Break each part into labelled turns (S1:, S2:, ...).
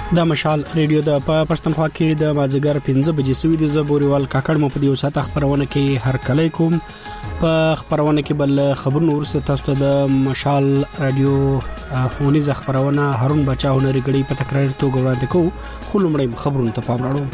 S1: د مشال ریډیو د پښتونخوا کې د مازیګر 15 بجې سوي د زبوريوال کاکړ مو په دیو ساته خبرونه کې هر کله کوم په خبرونه کې بل خبرونه ورسته تاسو ته د مشال رادیو هونیز خبرونه هارون بچا هنري غړي په تکرار توګه وړاندې کوو خو لومړی خبرونه ته پام راوړو.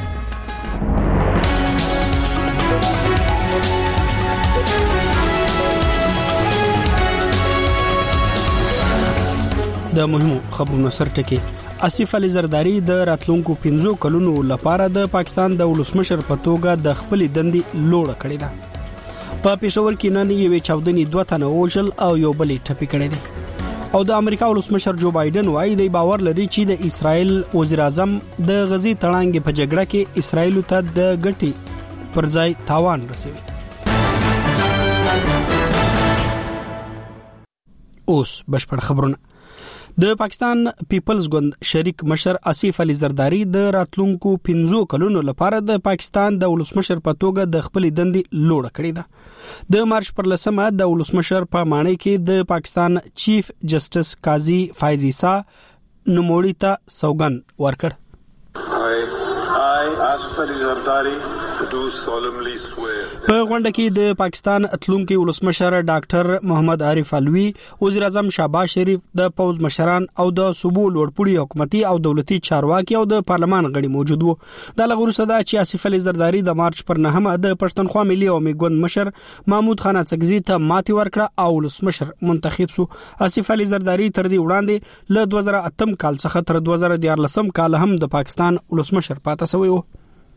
S1: د مهمو خبرونو سرټکی آصف علي زرداری د راتلونکو 15 کلونو لپاره د پاکستان د ولسمشر په توګه د خپل دندې لوړ کړی ده. په پېښور کې نن یو چاودنی 2 تنه وژل او یو بل ټپي کړی دی. او د امریکا ولسمشر جو بایدن وايي د باور لري چې د اسرائیل وزیر اعظم د غزي تړانګ په جګړه کې اسرائیل ته د ګټي پر ځای تاوان رسوي. اوس بشپړ خبرونه. د پاکستان پیپلز ګوند شریک مشر آصف علي زرداری د راتلونکو 15 کلونو لپاره د پاکستان د ولسمشر په توګه د خپل دندې لوړ کړی ده. د مارچ پر لسمه د ولسمشر په معنی کې د پاکستان چیف جسټس قاضي فایز عیسی نوموړي ته سوګند ورکړ. I آصف علي زرداری do solemnly swear. په غونډه کې د پاکستان اتلونکو ولسمشر ډاکټر محمد عارف علوي، وزیر اعظم شهباز شریف، د پوز مشران او د صوبو لوړپوړي حکومتي او دولتي چارواکي او د پارلمان غړي موجود وو. د لغورسه دا چې آصف علي زرداری د مارچ پر 9 د پښتونخوا ملي او میګوند مشر محمود خان اڅکزي ته ماتي ورکړه او ولسمشر منتخب شو. آصف علي زرداری تر دې وړاندې له 2008 کال څخه تر 2014 کال هم د پاکستان ولسمشر پاتې شوی و.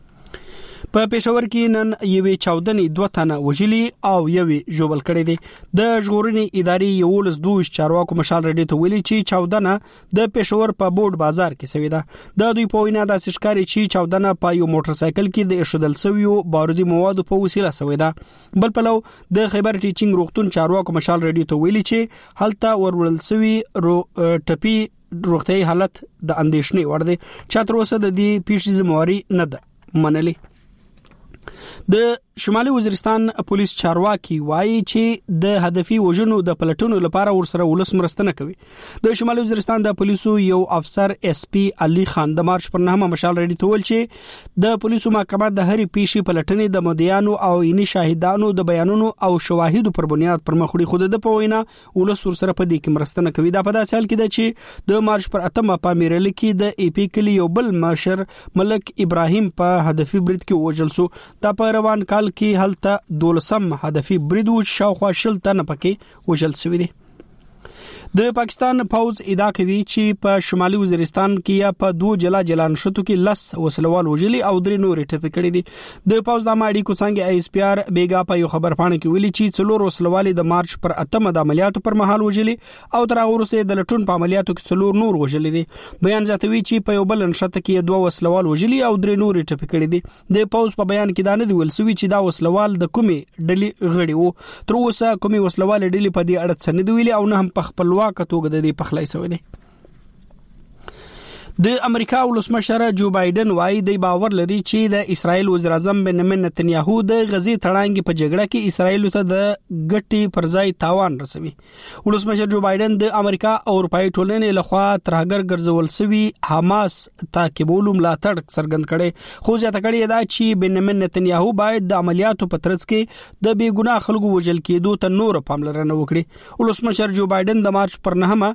S1: په پېښور کې نن یوې چاودنې 2 تنه وژلي او یوې ژوبل کړي دي. د ژغورنې ادارې یو لس 2 چارواکو مشال رډي ته ویلي چې چاودنه د پېښور په بورډ بازار کې شوې ده. د دوی په وینا د سشکاري چې چاودنه په یو موټر سایکل کې د اشدل سویو بارودي موادو په وسیله شوې ده. بل پلو د خیبر ټیچینګ روغتون چارواکو مشال رډي ته ویلي چې هلته ورول سوي ټپي روغتي حالت د اندېښنې وړ دی. چې تر اوسه د دې پیښې ذمہواری نه ده منلې. د شمالي وزیرستان پولیس چارواکي وایي چې د هدفي وژنو د پلټونو لپاره ورسره ولس مرسته کوي. د شمالي وزیرستان د پولیسو یو افسر اس پی علي خان د مارچ پر 9 مشال رډي ته ویل چې د پولیسو محکمه د هرې پیښې پلټنې د مدعیانو او عیني شاهدانو د بیانونو او شواهدو پر بنیاد پر مخ وړي. خو د په وینا ولس ورسره په دې کې مرسته کوي. دا په داسې حال کې ده چې د مارچ پر 8 په میرل کې د ای پی کلی یو بل مشر ملک ابراهیم په هدفي برید کې وژل شو. دا په روان کال کې هلته 12 هدفي برید و شاوخوا 10 تنه پکې وژل شوی دي. د پاکستان پوز ادعا کوي چې په شمالي وزیرستان کې یا په 2 جلا نشټو کې لس وسلوال وژلي او 3 نور ټپي کړي دي. د پوز د ماړي کوڅنګ ایس پی آر بیګا په یو خبر پاڼه کې ویلي چې 4 وسلوال د مارچ پر 8 د عملیاتو پر مهال وژلي او تر هغه وروسته د لټون په عملیاتو کې 4 نور وژلي دي. بیان زیاتوي چې په یو بل نشټ کې 2 وسلوال وژلي او 3 نور ټپي کړي دي. د پوز په بیان کې دا نه دی ویل سوي چې دا وسلوال د کومې ډلې غړي وو. تر اوسه کومې وسلوال ډلې په دې اړه څه نه دی ویلي او نه هم په خپل توګه د دې پخلای شوی دی. د امریکا ولسمشر جو بایدن وايي د باور لري چې د اسرائیل وزیر اعظم بنیامین نتنیاهو د غزي تړانګ په جګړه کې اسرائیل ته د ګټي پر ځای تاوان رسوي. ولسمشر جو بایدن د امریکا او اروپאי ټولنې لخوا ترهګر ګرځول شوی حماس تعقیبولو ملاتړ څرګند کړي. خو ځکه کړي دا چې بنیامین نتنیاهو باید د عملیاتو په ترڅ کې د بې ګناه خلکو وژل کېدو ته نور پاملرنه وکړي. ولسمشر جو بایدن د مارچ پر 9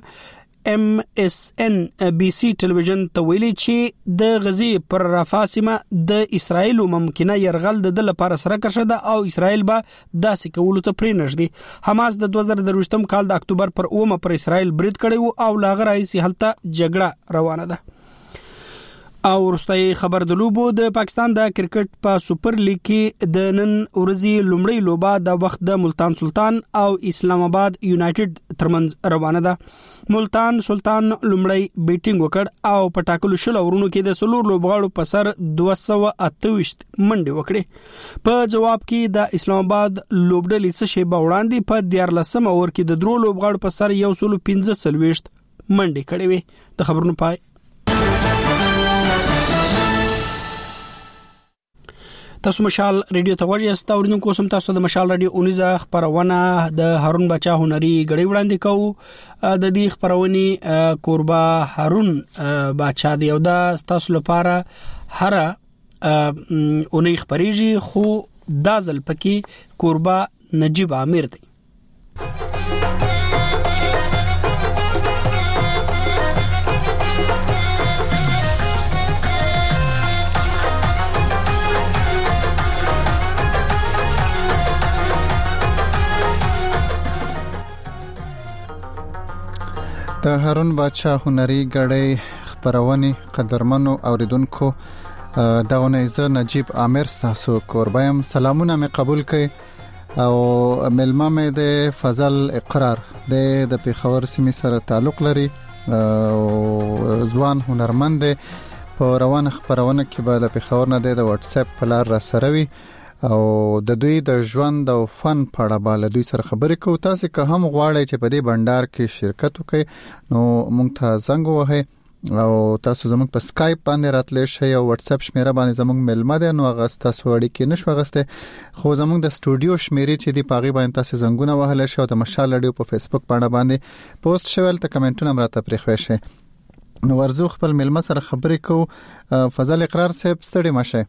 S1: MSNBC ټلویزیون ته ویلي چې د غزي پر رافا سیمه د اسرائیل ممکنه يرغل د لپاره سره کړه ده او اسرائیل به داسې کولو ته پرې نشدي. حماس د 2023 کال د اکتوبر پر 9 پر اسرائیل برید کړی او لاغه راځي هلته جګړه روانه ده. او ورستۍ خبر د لوبو د پاکستان د کرکټ په سپر لیګ کې د نن ورځې لومړی لوبه د وخت د ملتان سلطان او اسلام آباد یونایټډ ترمنځ روانه ده. ملتان سلطان لومړی بیټینګ وکړ او په ټاکلو شل اورونو کې د سلور لوبغاړو په سر 228 منډې وکړې. په جواب کې د اسلام آباد لوبډلې څه شی به وړاندې په 14 اور کې د درو لوبغاړو په سر 115 منډې کړې وې. د خبرونو پای. تاسو مشال ریډیو ته ورجه استا اوریدونکو سم تاسو د مشال ریډیو اونیزه خبرونه د هارون بچا هنري غړي وړاندې کوو د دې خبرونې کوربا هارون بچا دی او دا تاسو لپاره هر اونۍ خبريږي خو دازل پکې کوربا نجیب عامر دی.
S2: د هارون بچا هنري غړي خبرونه قدرمنو اوریدونکو داونه زه نجیب عامر تاسو کوربایم سلامونه مې قبول کړئ او ملما مې د فضل اقرار د پیښور سیمې سره تعلق لري او ځوان هنرمند په روان خبرونه کې به د پیښور نه د واتس اپ په لار را سره وي او د دوی د ژوند او فن په اړه به دوی سره خبرې کوو. تاسو که هم غواړئ چې په دې بندر کې شرکت وکړئ نو موږ ته زنګ ووهئ او تاسو زموږ په سکایپ باندې راتلی شئ او واتس اپ شمیره باندې زموږ ملما ده نو هغه تاسو اړیکې نشو غسته خو زموږ د سټوډیو شمیرې چې دی پاغي باندې تاسو زنګونه وهل شئ او د مشال ریډیو په فیسبوک باندې پوسټ شول ته کمنټونه راته پرې خوښ شي نو ورزو خپل ملما سره خبرې کوو. فضل اقرار صاحب ستړي مشه.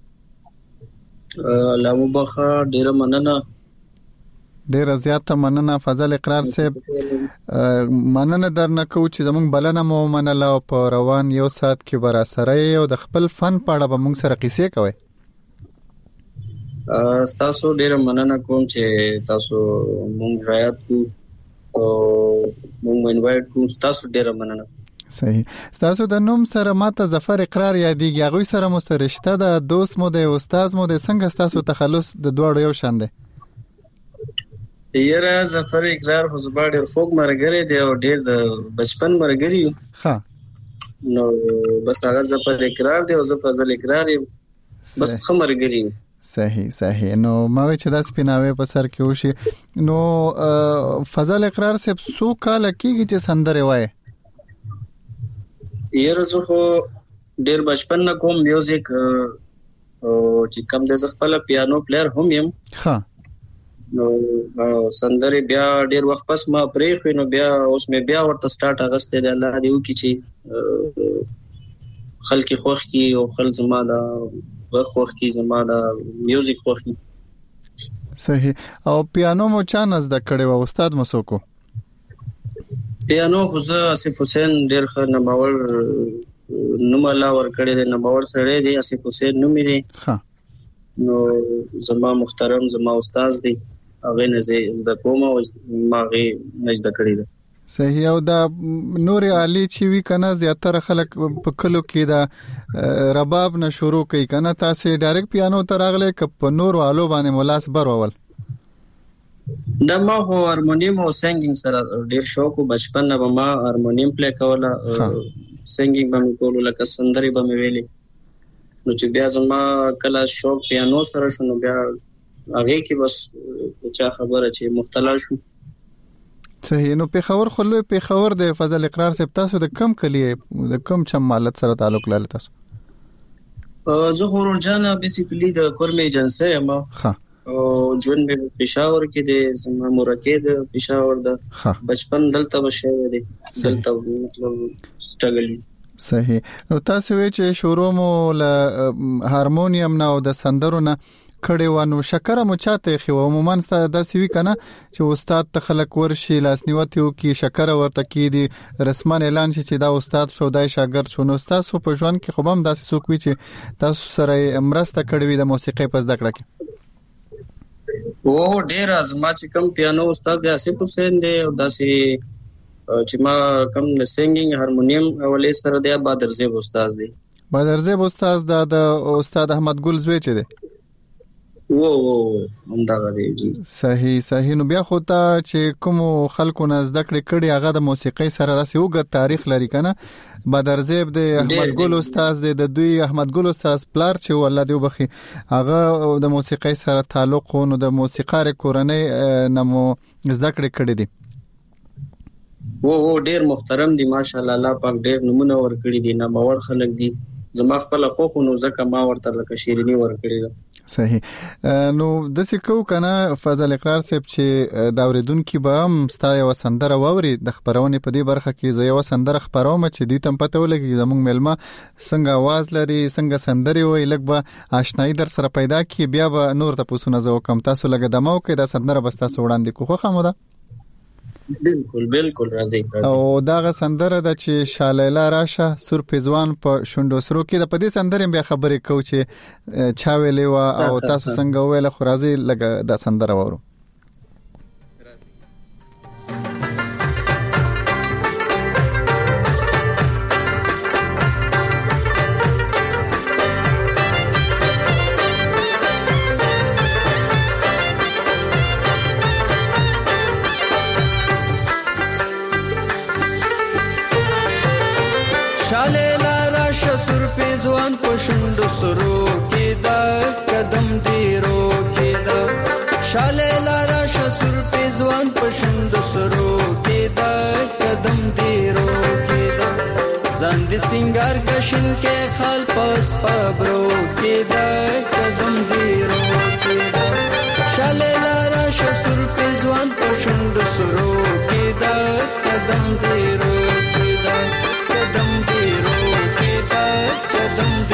S3: لامو بخا ډیره مننه.
S2: ډیره زیاته مننه فضل اقرار صاحب. مننه درنه کو چې زموږ بلنه مو منله او په روان یو سات کې برا سره او د خپل فن په اړه به موږ سره قصې کوي.
S3: تاسو ډیره مننه کوم چې تاسو موږ رعایت کو او موږ انوایټ کو. تاسو ډیره مننه.
S2: صحیح. تاسو د نوم سره ماته ظفر اقرار یادېږي. هغه سره مو سره رشتہ ده، دوست مو ده، استاد مو ده. څنګه تاسو تخلص د دوړو یو شان ده؟
S3: یاره ظفر اقرار خو زما ډېر خوږ ملګری دی او ډېر د بچپن ملګری یو.
S2: ښه.
S3: نو بس هغه ظفر اقرار دی او زه فضل اقرار یم. بس ښه ملګری یم.
S2: صحیح. نو ما وی چې دا سپیناوي په سر کې وشي. نو فضل اقرار صاحب سو کال کېږي چې سندره وایي؟
S3: یاره زه خو ډېر بچپن نه کوم میوزیک او چې کوم د زه خپل پیانو پلیئر هم یم.
S2: ښه.
S3: نو سندره بیا ډېر وخت پس ما پرې خو نو بیا اوس مې بیا ورته سٹارټ اغسته دی. الله دې وکړي چې خلک خوښ کی او خل زما دا خوښ کی زما دا میوزیک خوښ کی.
S2: صحیح. او پیانو مو چا نزد کړي و استاد مو سوکو؟
S3: پیانو خو زه آصف حسین ډېر ښه نومور نوم الله ورکړی دی. نومور سړی دی، آصف حسین نوم دی.
S2: ښه.
S3: نو زما محترم زما استاد دی، هغه نه زه د کوم او ما غي نجد کړی دی.
S2: صحیح. او دا نور علی چې وی کنه زیاتره خلک په کلو کې دا رباب نه شروع کوي کنه، تاسو ډایرکټ پیانو ته راغله ک په نور والو باندې ملاس برول؟
S3: دا ما خو هارمونیم او سنگینګ سره ډیر شوق او بچپن نه ما هارمونیم پلی کوله، سنگینګ به مې کولو لکه سندري به مې ویلي. نو چې بیا زما کله شوق پیانو سره شو نو بیا هغه کې بس چا خبره چې مختلا شو.
S2: صحیح. نو پیښور خلوی پیښور د فضل اقرار صاحب تاسو د کم کلیه د کم چم مالت سره تعلق لري تاسو؟
S3: زه خورجانه بیسیکلی د کورمه ایجنسی یم.
S2: ښه.
S3: او جون به پېښور کې د زما مرکه د پېښور د بچپن دلته بشه دی، دلته مطلب سټرګل.
S2: صحیح. نو تاسو وی چې شروع مو له هارمونیم نه او د سندرو نه کړي ونه شکر مو چاته خو عموما د سوي کنه چې استاد ته خلک ورشي لاسنیوته وکي شکر ورته کی دي رسمان اعلان شي چې دا استاد شو دای شاګرد شو. نو تاسو په ژوند کې خو هم داسې څوک وي چې تاسو سره مرسته کړې وي د موسیقي په زده کړه کې؟
S3: او ډیر ازما چې کوم پیانو استاد د آصف حسین دی او داسې چې ما کوم د سنگینګ هارمونیم اولې سره دی بدر زیب استاد دی.
S2: بدر زیب استاد د استاد احمد ګل زوی چې دی.
S3: هم دا غوړي جی.
S2: صحیح. نو بیا خو ته چې کوم خلکو نه زده کړې هغه د موسیقي سره داسې وګت تاریخ لري کنه. بدر زیب د احمد ګل استاد د دوی احمد ګل استاد پلار چې والله دی وبخي هغه د موسیقي سره تعلق نو د موسیقار کورنۍ نمو زده کړې دي.
S3: ډیر محترم دي ماشاءالله. الله پاک ډیر نمونه ور کړی دي، نامور خلک دي. زما خپل خو نو زکه ما ورته لکه شیرینی ور کړی ده.
S2: صحیح. نو د سکو کنه فضل اقرار صاحب چې دا اوریدونکو به هم ستای و سندره ووري د خبرونه په دې برخه کې زه یو سندره خبروم چې دې تم پته ولګي زموږ ملما څنګه आवाज لري څنګه سندري وي لګ به آشنایی در سره پیدا کی بیا به نور ته پوسونه زو کم تاسو لګ دمو کې دا سندره بستا سوړاندې کوخه خموده.
S3: بالکل راځي.
S2: او دا سندره د چې شالیلا راشه سور پېزوان په شوندو سرو کې د پدې سندره بیا خبرې کو چې چا ویلې وا او تاسو څنګه ویل خو راځي لګ دا سندره وورو.
S4: ځوان په شوندو سرو کې دا قدم دی رو کې دا شاله لارا شسور په ځوان په شوندو سرو کې دا قدم دی رو کې دا ځان دې سنگار کشن کې خال پاس پابرو کې دا قدم دی رو کې دا شاله لارا شسور په ځوان په شوندو سرو کې دا قدم دی رو کې دا قدم دی رو کې دا قدم دی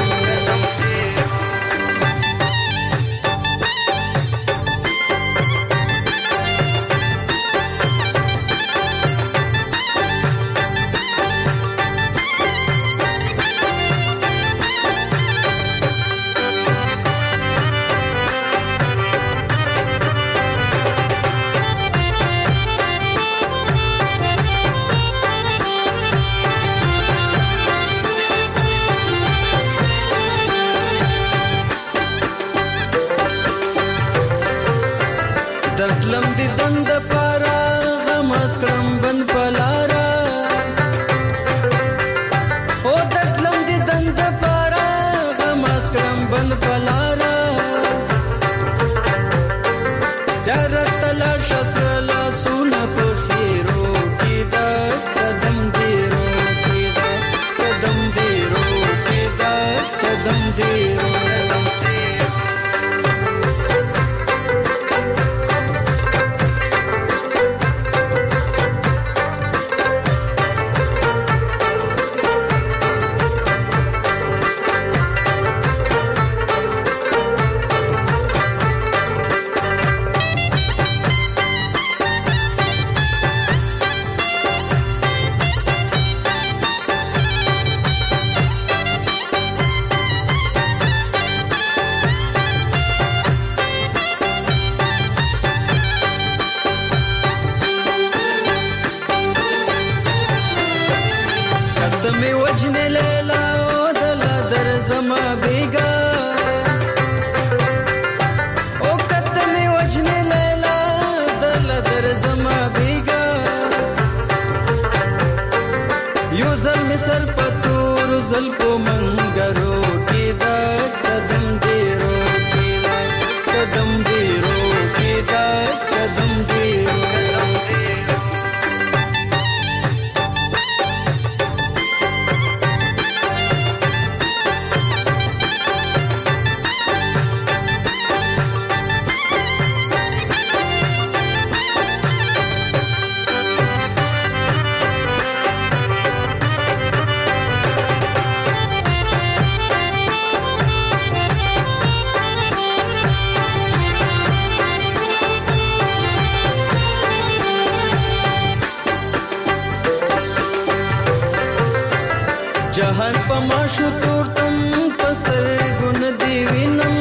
S4: जहर पमाशु तोर्तम पसर गुण देविनम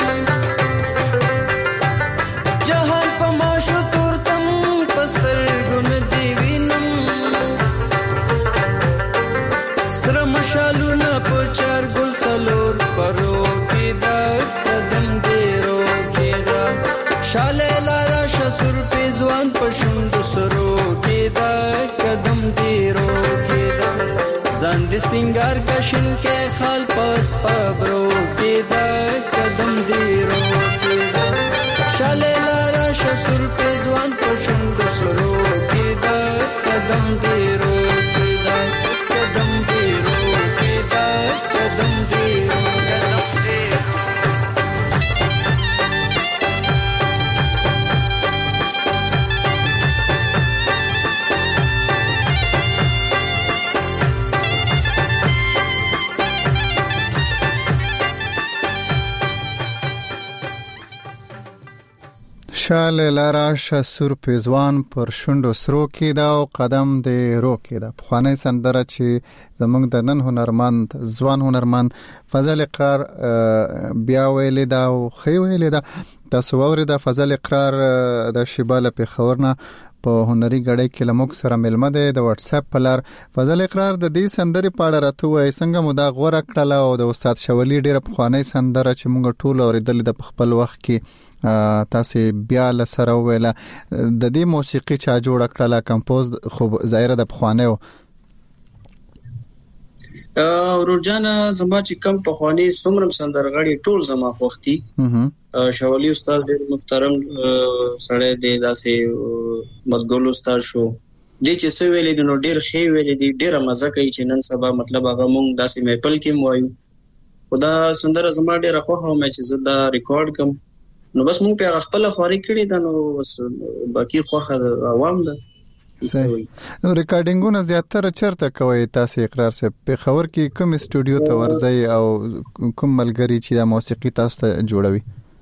S4: जहर पमाशु तोर्तम पसर गुण देविनम श्रमशालु न पचार गुल सलोर परो केदा कदम देरो केदा शाले लारा शसुर पे जवान पशुंद सरो केदा कदम देरो केदा ځان دې سنگار کشن کې خال پاس پابرو کېدا قدم دې رو کېدا شاله لارا شسور په ځوان په شوند سرو کېدا قدم دې رو کېدا قدم دې رو کېدا قدم دې رو
S2: شال لارا شسور پیزوان پر شوندو سرو کې دا او قدم دې رو کې دا خوانې سندره چې زمونږ د نن هنرمند ځوان هنرمند فضل اقرار بیا ویلې دا او خې ویلې دا تاسو ورې دا فضل اقرار د شیباله په خبرنه په هنري غړې کې لموږ سره ملمه ده د واتس اپ په لار فضل اقرار د دې سندري پاړه راته وای څنګه مو دا غوړه کړله او د استاد شولی ډیره خوانې سندره چې موږ ټول اوریدل د خپل وخت کې تاسو بیا له سره ویله د دې موسیقي چا جوړ کړله کمپوز خو ظاهر د خوانې
S3: ورجانه زما چې کم په خواني سمرم سندرغړي ټول زما وختي شولی استاد ډېر محترم سره دی داسې مدګل استاد شو د چې څه ویلې نو ډېر خې ویلې دي ډېر مزه کوي چې نن سبا مطلب هغه مونږ داسې میپل کې وایو خدا سندره زما ډېر خوښه مې چې زه دا ریکارډ کوم نو بس مونږ په خپل خوري کړی دا نو بس باقي خوخه عوام ده
S2: نو ریکارډینګونه زیاتره چرته کوي تاسو اقرار سه په خبر کې کوم استودیو ته ورځي او کوم ملګری چې د موسیقي تاسو ته جوړوي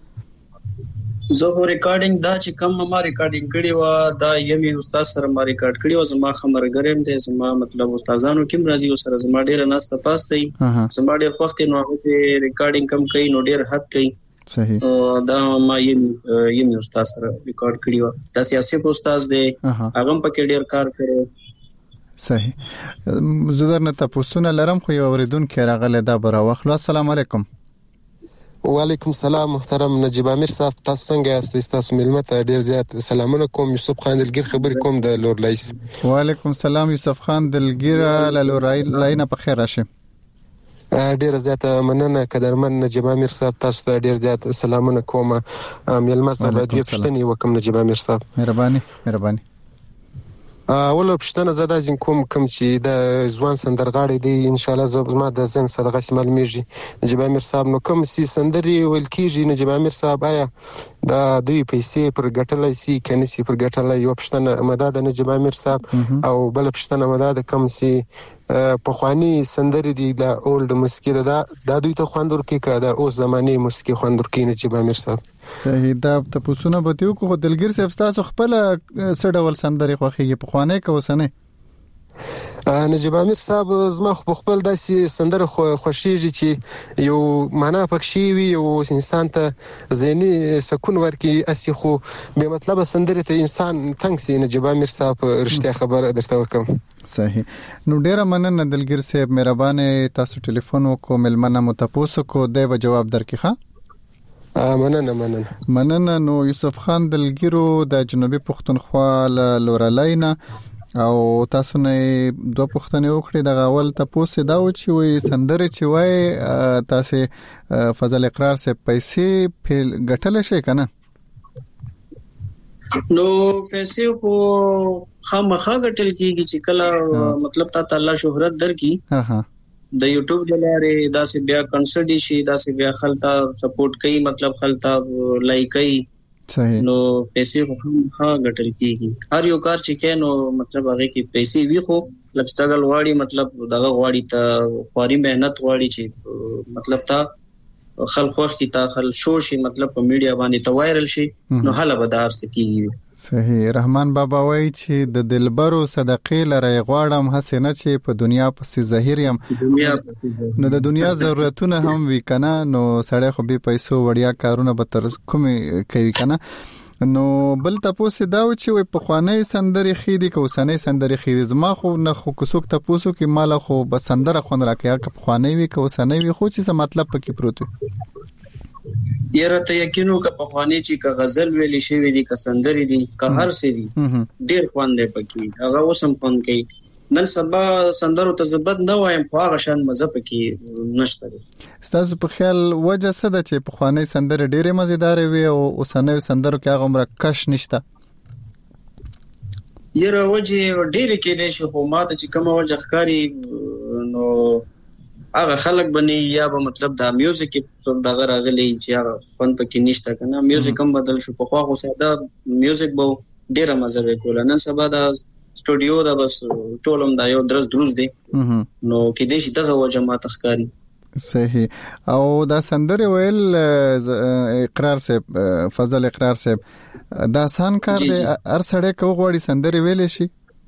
S3: زه ریکارډینګ دا چې کوم ما ریکارډینګ کړی و دا یمي استاد سره ما ریکارډ کړی و زما خبرګرم دي زما مطلب استادانو کوم راځي او سره زما ډیر ناسته پاسته زما ډیر وخت نو هغه ریکارډینګ کم کوي نو ډیر حد کوي
S2: صحیح
S3: دا ما یمي استاد سره ریکارډ کړی و دا سیاسي استاد دی هغه په کې ډیر کار کړی
S2: صحیح زه نه تاسو نه لرم خو یو اوریدونکو راغله دا برا واخلو السلام علیکم
S5: وعلیکم السلام محترم نجیب امیر صاحب تاسو څنګه یاست تاسو ملمت ډیر زیات سلامونه کوم یوسف خان دلګر خبر کوم د لور لایس
S2: وعلیکم السلام یوسف خان دلګر له لور لاینه په خیر راشه
S5: ډیر زیات مننه قدرمن نجیب امیر صاحب تاسو ته ډیر زیات سلامونه کوم ملما صاحب د پښتني وکم نجیب امیر صاحب
S2: مهرباني
S5: ولو پښتنه زدا زین کوم چې د ځوان سندرغاړي دی ان شاء الله زما د زن صدقه سمال میږي نجیب امیر صاحب نو کوم سي سندري ول کیږي نجیب امیر صاحب آیا د دوی پیسې پر ګټلای سي کني سي پر ګټلای یو پښتنه مدد نجیب امیر صاحب او بل پښتنه مدد کوم سي په خواني سندري دی د اولډ موسیقي د دوی ته خوندور کې کړه د اوس زماني موسیقي خوندور کې نجیب امیر صاحب
S2: صحیح دا تاسو نه بتیو کو دلګر صاحب تاسو خپل سړول سندري خوخي په خوانه کوسنه
S5: نجیب امیر صاحب زما خپل داسې سندره خوشیږي چې یو معنا پکې وي او انسان ته ذهني سکون ورکړي اسی خو به مطلب سندره ته انسان تنګ سي نجیب امیر صاحب رښتیا خبر درته وکم
S2: صحیح نو ډیر مننه دلګر صاحب مهربانه تاسو ټلیفون وکړو ملمنه متپوسو کو دی جواب درکې مننه نو یوسف خان دلګرو د جنوبي پښتونخوا لورالاینا او تاسو نه دوه پوښتنې وکړې د غاول تاسو دا و چې وي سندره چې وای تاسو فضل اقرار سه پیسې په ګټل شي کنه
S3: نو پیسې خو خامخا ګټل کیږي چې کله مطلب تا الله شهرت درکې د یوټیوب د لارې داسې بیا کنسرټ شي داسې بیا خلتا سپورټ کوي مطلب خلتا لایک کوي نو پیسې خو خامخا ګټل کیږي هر یو کار چې کینو مطلب هغه کې پیسې وی خو لږ ستګل واړی مطلب دغه واړی ته خواري مهنت واړی چې مطلب تا خلک وخت ته خل شو شي مطلب په میډیا باندې ته وایرل شي نو حاله بدار سکیږي
S2: صحیح رحمان بابا وایي چې د دلبرو صدقې لره غواړم حسنه چې په دنیا پسې ظاهر یم نو د دنیا ضرورتونه هم وی کنه نو سړی خو به پیسو وړیا کارونه به تر کومې کوي کنه نو بل تاسو دا و چې په خوانې سندري خېدي کو سنې سندري خېدي زما خو نه خو کوڅوک تاسو کې مال خو بس سندره خون راکیا ک خوانې وی کو سنې وی خو چې مطلب پکې پروت
S3: یره ته یقینو ک په خوانې چې ک غزل ویلې شي وی دي ک سندري دي ک هر څه دي ډېر خوان دی پکې هغه اوسم خوان کوي نن سبا سندرو ته زبد نه وایم خو هغه شان مزه پکې نشته
S2: ستاسو په خیال وجه څه ده چې په خوانې سندره ډېره مزیدار وي او اوسنۍ سندرو کې هغه عمر کش نشته
S3: یره وجه ډېر کې دي چې خو ماته چې کوم وجه ښکاری نو هغه خلک بني یا به مطلب دا میوزیک په دغه راغلي چې هغه فن پکې نشته کنه میوزیک هم بدل شو په خو ساده میوزیک به ډېره مزه وکول نن سبا دا سټوډیو دا بس ټولم دا یو درز دروز دی نو کې دې شي دغه وجه ما تخکاری
S2: صحیح. او دا سندره ویل اقرار صاحب فضل اقرار صاحب دا آسان کار دی هر سړی کو غواړي سندره ویل شي؟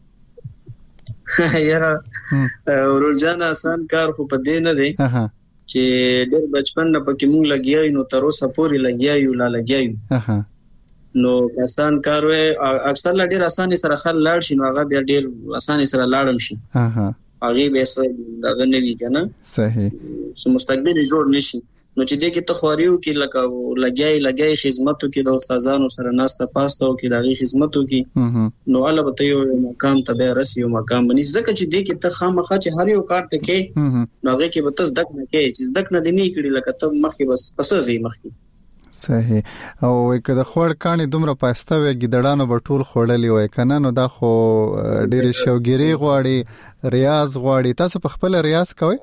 S3: یاره ورجان آسان کار خو په دې نه دی چې ډېر بچپن نه پکې مونږ لګیایو نو تر اوسه پورې لګیایو نو آسان کار وې اکثر ډېر اسانه سره خل لاړ شي نو هغه بیا ډېر اسانه سره لاړم شي هغه به څه دغه نه وی کنه
S2: صحیح
S3: سو مستقبل جوړ نشي نو چې دې کې ته خواريو کې لکه لګیای خدماتو کې د استادانو سره ناسته پاستو کې دغه خدماتو کې نو البته یو مقام ته به رسي یو مقام بني ځکه چې دې کې ته خامخا چې هر یو کار ته کې نو هغه کې به تاسو دک نه کې چې دک نه دی نه کړی لکه ته مخکې بس پسځي مخکې
S2: صحیح. او که د خوړ کاني دومره پاسته وي ګډړانو به ټول خوړلې وای کنه نو دا خو ډېر شوګيري غواړي ریاض غواړي. تاسو په خپل ریاض کوئ؟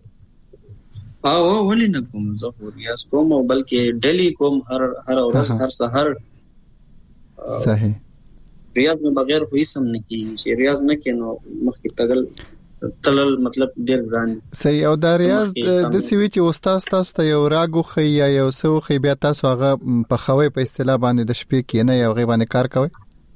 S3: ولې نه کوم زه خو ریاض کوم او بلکې ډیلی کوم هر ورځ هر سحر.
S2: صحیح.
S3: ریاض نه بغیر خو هیڅ هم نه کیږي چې ریاض نه کینو مخکې تلل مطلب ډیر ګران.
S2: صحیح. او دا ریاض د سوي چې استاد تاسو ته یو راګو خي یا یو سو خي بیا تاسو هغه په خوي په اصطلاح باندې د شپې کې نه یو غي باندې کار کوي؟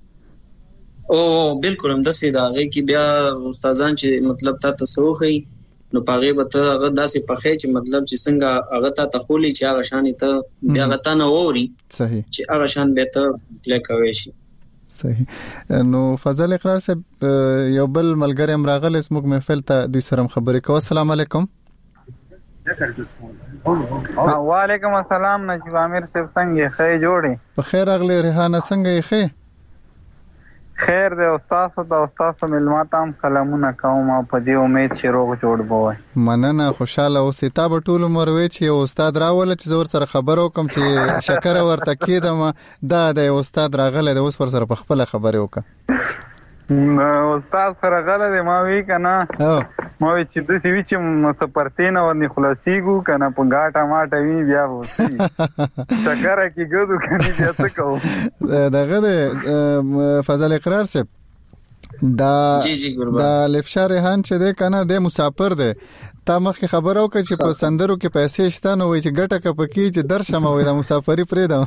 S3: بالکل هم د سې دا غي کې بیا استادان چې مطلب تاسو سو خي نو پاغه به ته هغه داسې پخې چې مطلب چې څنګه هغه ته خولي چې هغه شان ته بیا غته نه ووري.
S2: صحیح.
S3: چې هغه شان به ته پلی کوي شي.
S2: صحیح. نو فضل اقرار صاحب یو بل ملګری امراغل اسمه محفل ته دوی سره خبرې کوي. السلام علیکم.
S6: وعلیکم السلام نجیب عامر صاحب څنګه خې جوړې؟
S2: په خیر اغله ریحانه څنګه یې خې؟
S6: خیر دی استاد ملمات هم سلامونه کوم او په دې امید چې روغ جوړ بوي.
S2: مننه خوشاله اوسې. تا به ټول عمر وې چې یو استاد راول چې زور سره خبرو کوم چې شکر ورته کېدم دا د استاد راغله د اوس پر سره په خپل خبرې وکړه.
S6: استاد سره غله دی ما وی کنه ما وی چې د سوي چې مسپرتینه ورني خلاصيګو کنه په غاټه ماټه وی بیا وسی شکر کی ګدو کني بیا څه کو
S2: دغه فضل اقرار صاحب دا لفشار ریحان چې ده کنه د مسافر ده تا مخکې خبرو کې چې په سندرو کې پیسې شته نو وی چې ګټه کپکی چې درشم وي د مسافری پرې ده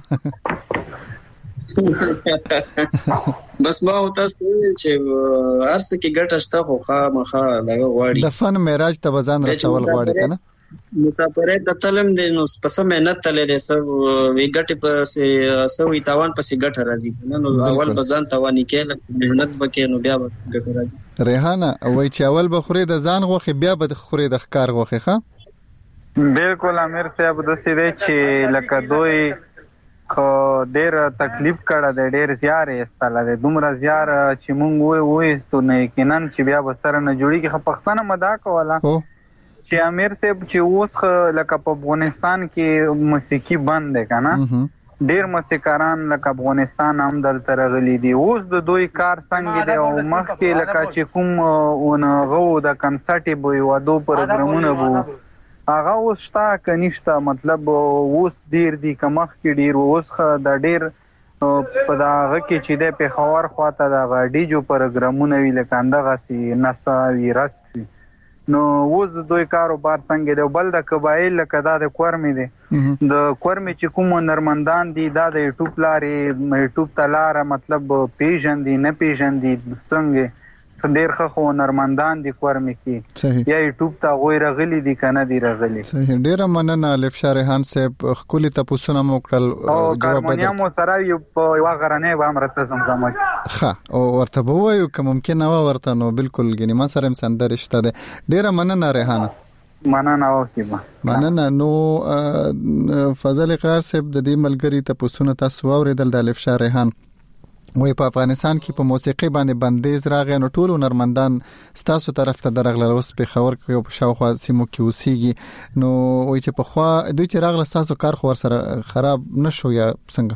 S3: بس ما او تاسو چې ارسه کې ګټه شته خو خامخا دغه غواړي
S2: د فن معراج ته بزان رسول غواړي کنه
S3: مسافرې د تلم د نو پس مهنت تلې د سب وی ګټه پس سوې تاوان پس ګټه راځي نو اول بزان تاوانی کې مهنت وکې نو بیا ګټه راځي.
S2: ریحانه وای چې اول بخوري د ځان غوخي بیا به خوري د ښکار غوخي ښه؟
S6: بالکل امیر صاحب د سې چې لکه دوی خو ډېر تکلیف کړه د ډېر زیار استاله د دومره زیار چې مونږ وې ستو نه کینن چې بیا بسره نه جوړي کې پښتانه مدا کوله چې امیر صاحب چې اوس لکه په افغانستان کې موسیقي بند ده کنه ډېر موسیقاران لکه افغانستان هم دلته راغلي دي اوس د دوی کار څنګه دی او مخکې لکه چې کوم ونغو د کنسرټي بوي ودو پروګرامونه بو هغه اوس تا کنيشته مطلب اوس ډیر دي کمخ کې ډیر اوس د ډیر په داغه کې چې د پیښور خواته د غاډیجو پروګرامونه ویل کاندغه سي نسا ویرس نو اوس دوی کاروبار څنګه دی بل د قبایل لکه د کورمې دي د کورمې چې کوم نرمندان دي د یوټیوب لاري یوټیوب تلاره مطلب پیژن دي نه پیژن دي څنګه ډېر خو نرمندان دي کورمې کې یا یوټیوب ته غوي رغلي دي کنه دي رغلي.
S2: صحیح. ډېر مننه لفشار ریحان صاحب خولي ته پوسونه موکل
S6: جواب بدل مو سره یو غرانه و امرته زمزمه
S2: ښه او ورته وایو که ممکن نه ورته نو بالکل غني ما سره سندر شته ده. ډېر مننه ریحانه.
S6: مننه اوکې
S2: مننه. نو فضل اقرار صاحب د دې ملګری ته پوسونه تاسو اوریدل د لفشار ریحان وای په افغانستان کې په موسیقي باندې بندیز راغی نو ټول نرمندان ستاسو طرف ته درغله اوس په خبر کې په شاوخوا سیمو کې اوسېږي نو وای چې په خوا دوی چې راغله ستاسو کار خو سره خراب نشو یا څنګه؟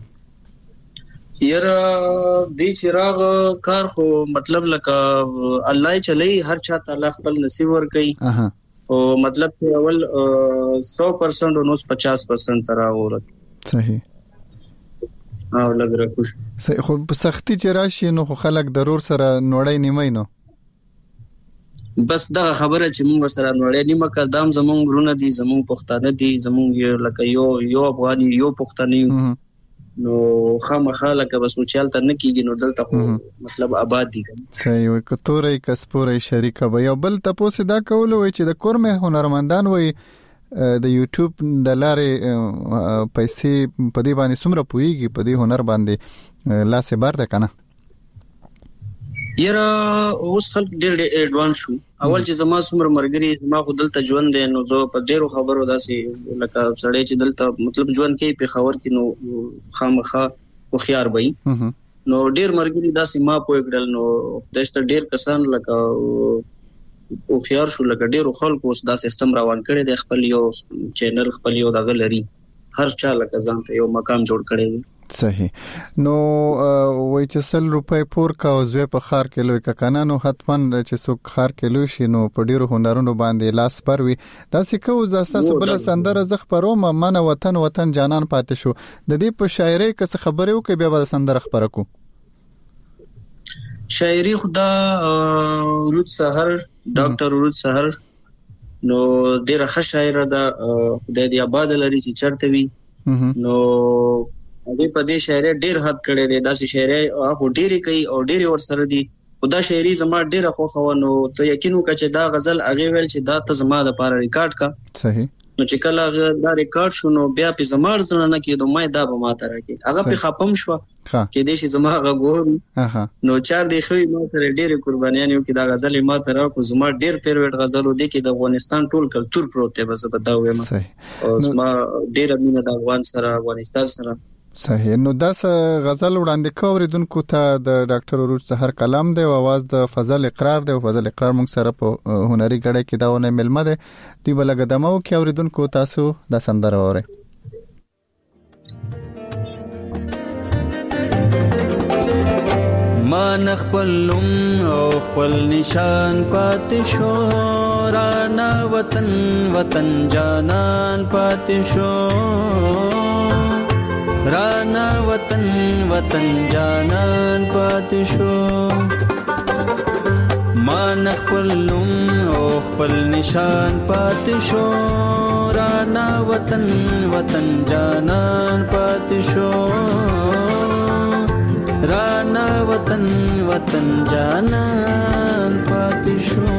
S3: یره دې چې راغ کار خو مطلب لکه الله چلی هر چا تعالی خپل نصیب ور کوي او مطلب اول 100% او 50% ترا ورته.
S2: صحیح.
S3: او لګره خوش
S2: خو په سختي چې راشي نو خلک ضرور سره نوړی نیمای نو
S3: بس دا خبره چې موږ سره نوړې نیمه کا دام زمونږ ورونه دي زمونږ پښتانه دي زمونږ لکه یو افغاني یو پښتني نو خامخا لکه بس چالت نه کیږي نو دلته مطلب آباد دي
S2: صحیح وي کتورې کسپورې شریکه به یو بل تاسو دا کول وي چې د کورمه هنرمندان وي د یوټیوب د لارې پیسې په دې باندې څومره پويږي په دې هنر باندې لاسه بار ده کنه
S3: یره اوس خلک ډېر اډوانس شو اول چې زما څومره مرګري زما خو دلته ژوند دی نو زه په ډېرو خبرو داسې لکه سړی چې دلته مطلب ژوند کوي په خبر کې نو خامخا خو خيار وي نو ډېر مرګري داسې ما پوي کړل نو دشت ډېر کسان لکه او خيار شو لکه ډېر خلکو اوس دا سیستم روان کړی دی خپل یو چینل خپل یو دغه لري هر چا لکه ځان ته یو مقام جوړ کړی دی
S2: صحیح نو وای چې 100 روپۍ پور کا او زوی په خار کې لوي کانا نو حتمن چې څوک خار کې لوي شي نو په ډیرو هنرونو باندې لاس پروي دا سکه او زاساسو بل سندره زخ پروم من وطن جانان پاتې شو د دې په شاعرۍ کې خبرې وکي بیا د سندره خبره کو
S3: شاعري خدا رود سحر ډاکټر رود سحر نو ډیره ښه شاعر ده خدای دې آباد لري چې چرته وي نو دې په دې شاعري ډېر حد کړي دي دا شاعري هغه ډېری کوي او ډېری ور سره دي خدا شاعري زما ډېر خو خو نو ته یقین وکړه چې دا غزل هغه ویل چې دا ته زما د لپاره ریکارډ کا صحیح نو چې کله دا ریکارډ شو نو بیا په زمار زړه نه کېدو مې دا به ماته راکې هغه په خپم شو کې دې شي زما هغه ګور نو چار دی خو ما سره ډېر قربانیان یو کې دا غزل ماته راکو زما ډېر فیوریټ غزل و دي کې د افغانستان ټول کلچر پروت دی بس په دا وایم او زما ډېر مینه د افغان سره افغانستان سره
S2: صحیح نو داس غزل وړاندې کوریدونکو ته د ډاکټر ورود سحر کلام دی او आवाज د فضل اقرار دی او فضل اقرار موږ سره په هنري غړې کې داونه ملمه ده دوی بلګ دمو کې اوریدونکو تاسو د سندره وره
S4: ما نخپلم او خپل نشان پاتې شو رانا وطن جانان پاتې شو رانا وطن جانان پاتې شو ما نخپلم او خپل نشان پاتې شو رانا وطن جانان پاتې شو رانا وطن جانان پاتې شو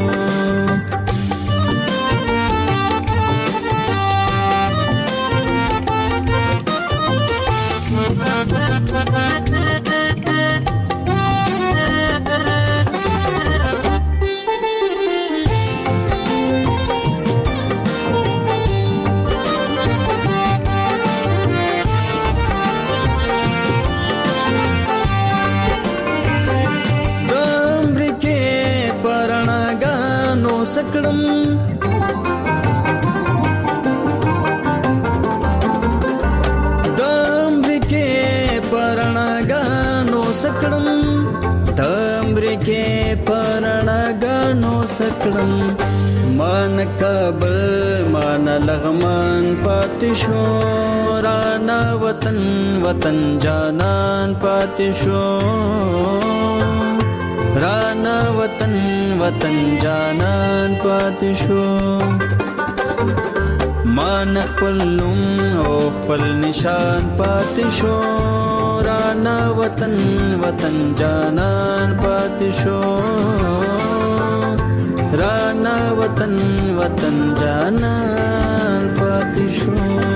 S4: سکړم د امریکې پرڼاګانو سکړم د امریکې پرڼاګانو سکړم مان کابل مان لغمان پاتې شو رانا وطن جانان پاتې شو رانا وطن جانان پاتې شو مان خپلم او خپل نشان پاتې شو رانا وطن جانان پاتې شو رانا وطن جانان پاتې شو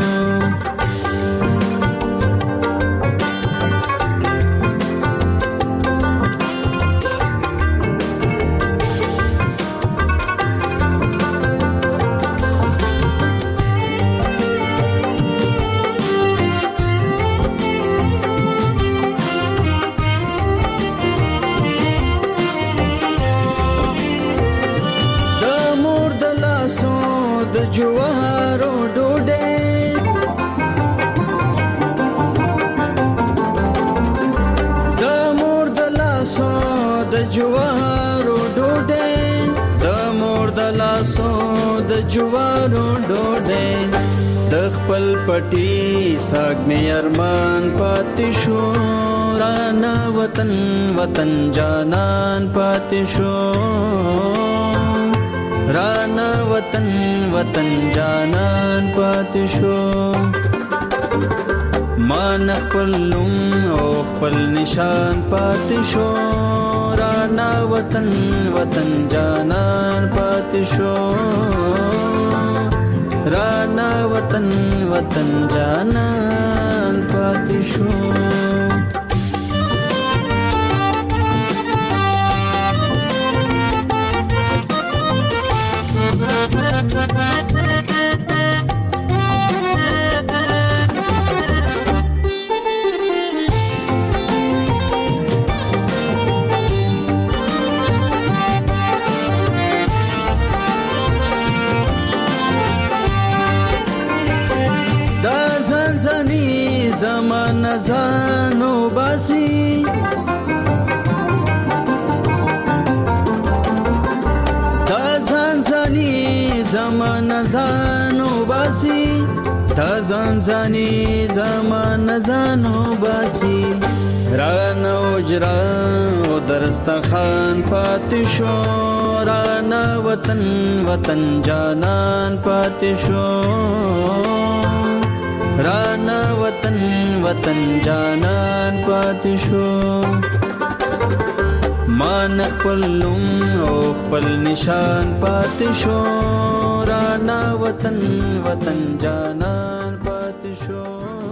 S4: جوارو ډوډۍ د مور د لاسو د جوارو ډوډۍ د مور د لاسو د جوارو ډوډۍ د خپل پټي ساګ مې ارمان پاتې شو رانا وطن جانان پاتې شو رانا وطن وطن جانان پاتې شو مان خپل نوم او خپل نشان پاتې شو رانا وطن وطن جانان پاتې شو رانا وطن وطن جانان پاتې شو زمان زانو باسی دا زنزانی زمان زانو باسی دا زنزانی زمان زانو باسی رانا اجرا و درستخان پاتې شو رانا وطن وطن جانان پاتې شو رانا وطن وطن جانان پاتې شو مان خپل نوم او خپل نشان پاتې شو رانا وطن وطن جانان پاتې شو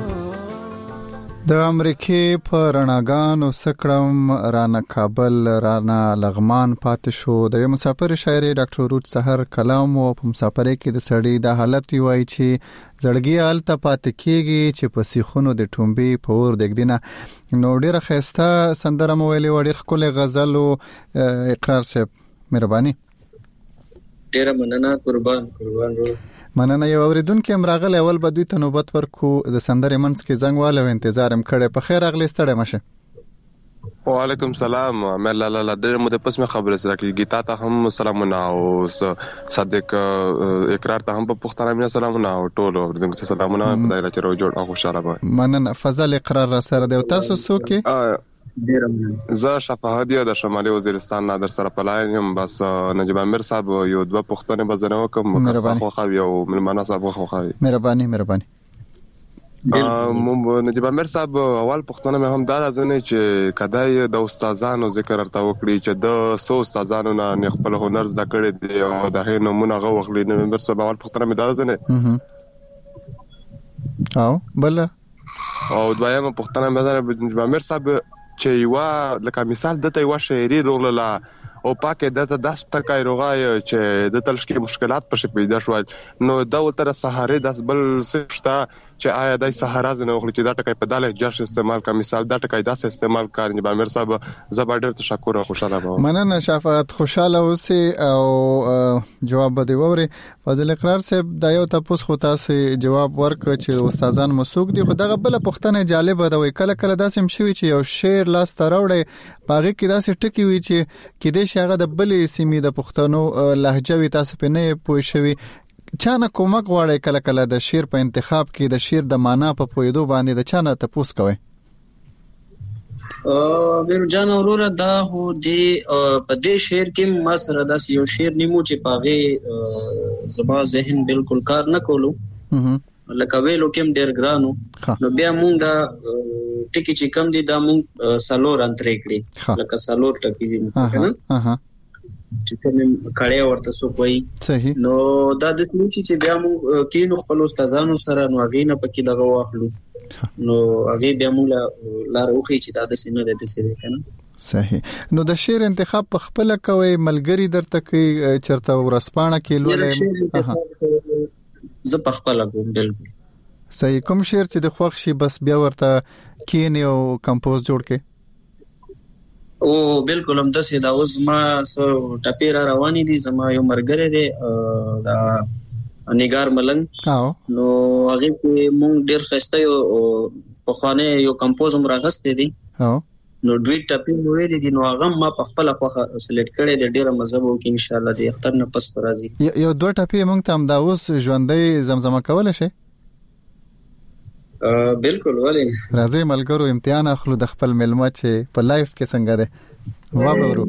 S2: د امریکای په رڼاګانو سکړم رانا کابل رانا لغمان پاتې شو د مسافر شاعر ډاکټر روت سحر کلام او په مسافرۍ کې د سړی د حالت وی چې زړګي حالت پاتې کیږي چې په سیخونو د ټومبي په ور دګدینه نو ډیره خسته سندره مو ویلې وړي خپل غزل او اقرار صاحب مهرباني
S3: ډیره مننه قربان رو
S2: مننه یو اوریدونکو امراغل اول به دوی ته نوبت ورکو د سندره منځ کې زنګ واله انتظار هم کړي په خیر اغلی ستړی مشه
S7: وعلیکم سلام مې لاله ډېر مو د پسمه خبره سره کې گیتا ته هم سلامونه او صادق اقرار ته هم په پښتنه مې سلامونه او ټول اوریدونکو ته سلامونه په دایره کې روجوړ او خوشاله وای
S2: مننه فضل اقرار را سره دی تاسو څوک
S7: زه شفاهدی د شمالي وزیرستان نه در سره پلاین هم بس نجیب امیر صاحب یو دوه پښتنه بزنه وکم مکسخو خو یو ملمانه صاحب خو
S2: مهرباني
S7: نجیب امیر صاحب اول پښتنه مې هم دا ځنه چې کدای د استادانو ذکر ارته وکړي چې د سو استادانو نه خپل هنر زده کړي دي او د هینمونه غوغلی نو امیر صاحب اول پښتنه مې دا ځنه
S2: او بل
S7: او دویمه پښتنه مې دا نجیب امیر صاحب چې یو لکه مثال دته یو شاعري رولله او پاکه دته داس تکای روغای چې د تلشکې مشکلات پښې پیدا شول نو دا ولتر سهاره داس بل سپشتا چې آیا دای سهاره زنه وخت چې دا ټکای په داله جاش استعمال کا مثال دا ټکای داس استعمال کار نه امیر صاحب زبردست تشکر او خوشاله وم
S2: مننه شفاعت خوشاله اوسې او جواب به دی ووري فضل اقرار صاحب دا یو تاسو خو تاسو جواب ورکړ چې استادان مسوک دي خو دغه بل پښتنه جالب دا وی کله کله داسې شوی چې یو شعر لاس تراوړي باغې کې داسې ټکی وی چې کله شغه د بلې سیمې د پښتنو لهجه وی تاسو په نه پوه شوي چانه کومک غواړي کله کله د شعر په انتخاب کې د شعر د معنا په پویدو باندې د چانه تاسو کوي
S3: بیرو جان اورور دا هو دی په دې شعر کې ما سره داس یو شعر نیمو چې پاغه زما ذهن بالکل کار نه کولو لکه ویلو کوم ډیر ګرانو نو بیا مونږ دا ټکی چې کم دي دا مونږ سالور انترې کړی لکه سالور ټکی زی کنه چې کوم کړه ورته سو کوي
S2: صحیح
S3: نو دا د چې بیا مونږ کینو خپل استادانو سره نو هغه نه پکې دغه واخلو نو هغه بیا مونږ لار وخی چې دا د سینې د سره کنه
S2: صحیح نو د شعر انتخاب په خپل کوي ملګری درته کوي چرته ورسپانه کې لولې
S3: زه په خپل کوم بالکل
S2: صحیح کوم شعر چې د خوښ شي بس بیا ورته کینې او کمپوز جوړ کې
S3: او بالکل هم داسې دا اوس ما سو ټپیر رواني دي زما یو مرګره دي دا نګار ملنګ نو هغه کې مونږ ډیر خسته یو په خانه یو کمپوز هم راغسته دي نو دوی ټپیر ویل دي نو هغه ما په خپل خوخه سلیکټ کړی د ډیره مذهب او کې ان شاء الله د اختر نه پس راځي
S2: یو دوه ټپیر مونږ ته هم دا اوس ژوندۍ زمزمه کول شي
S3: بالکل ولی
S2: راځي ملګرو امتحان اخلو د خپل ملما چې په لایف کې څنګه ده وابرو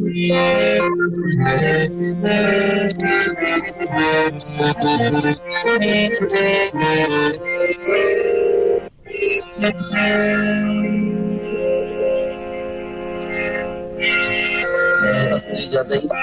S3: اجازه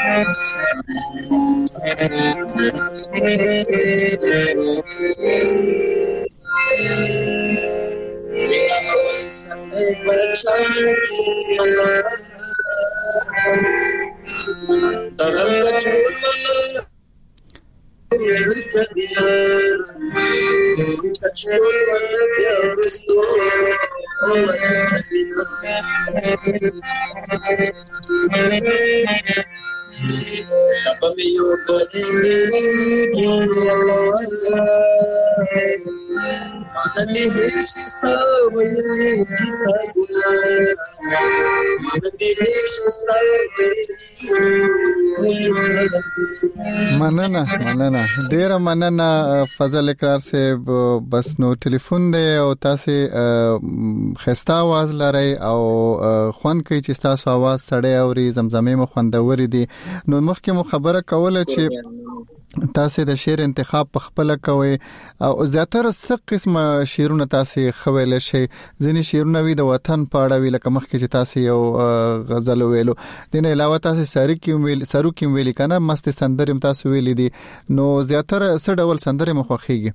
S2: مننه ډیره مننه فضل اقرار صاحب. بس نو ټلیفون دی او تاسو خسته आवाज لري او خوان کوي چې تاسو आवाज سړی اوري زمزمه مو خوندوري دي. نو مخکې مو خبره کوله چې تاسو د شعر انتخاب په خپل کوي او زیاتره څه قسمه شعرونه تاسو خویل شي. ځینې شعرونه وي د وطن په اړه وی لکه مخکې چې تاسو یو غزل ویلو، دین علاوه تاسو سارو کې ویل کنه مست سندرم تاسو ویل دي. نو زیاتره څه ډول سندره مخوخیږي؟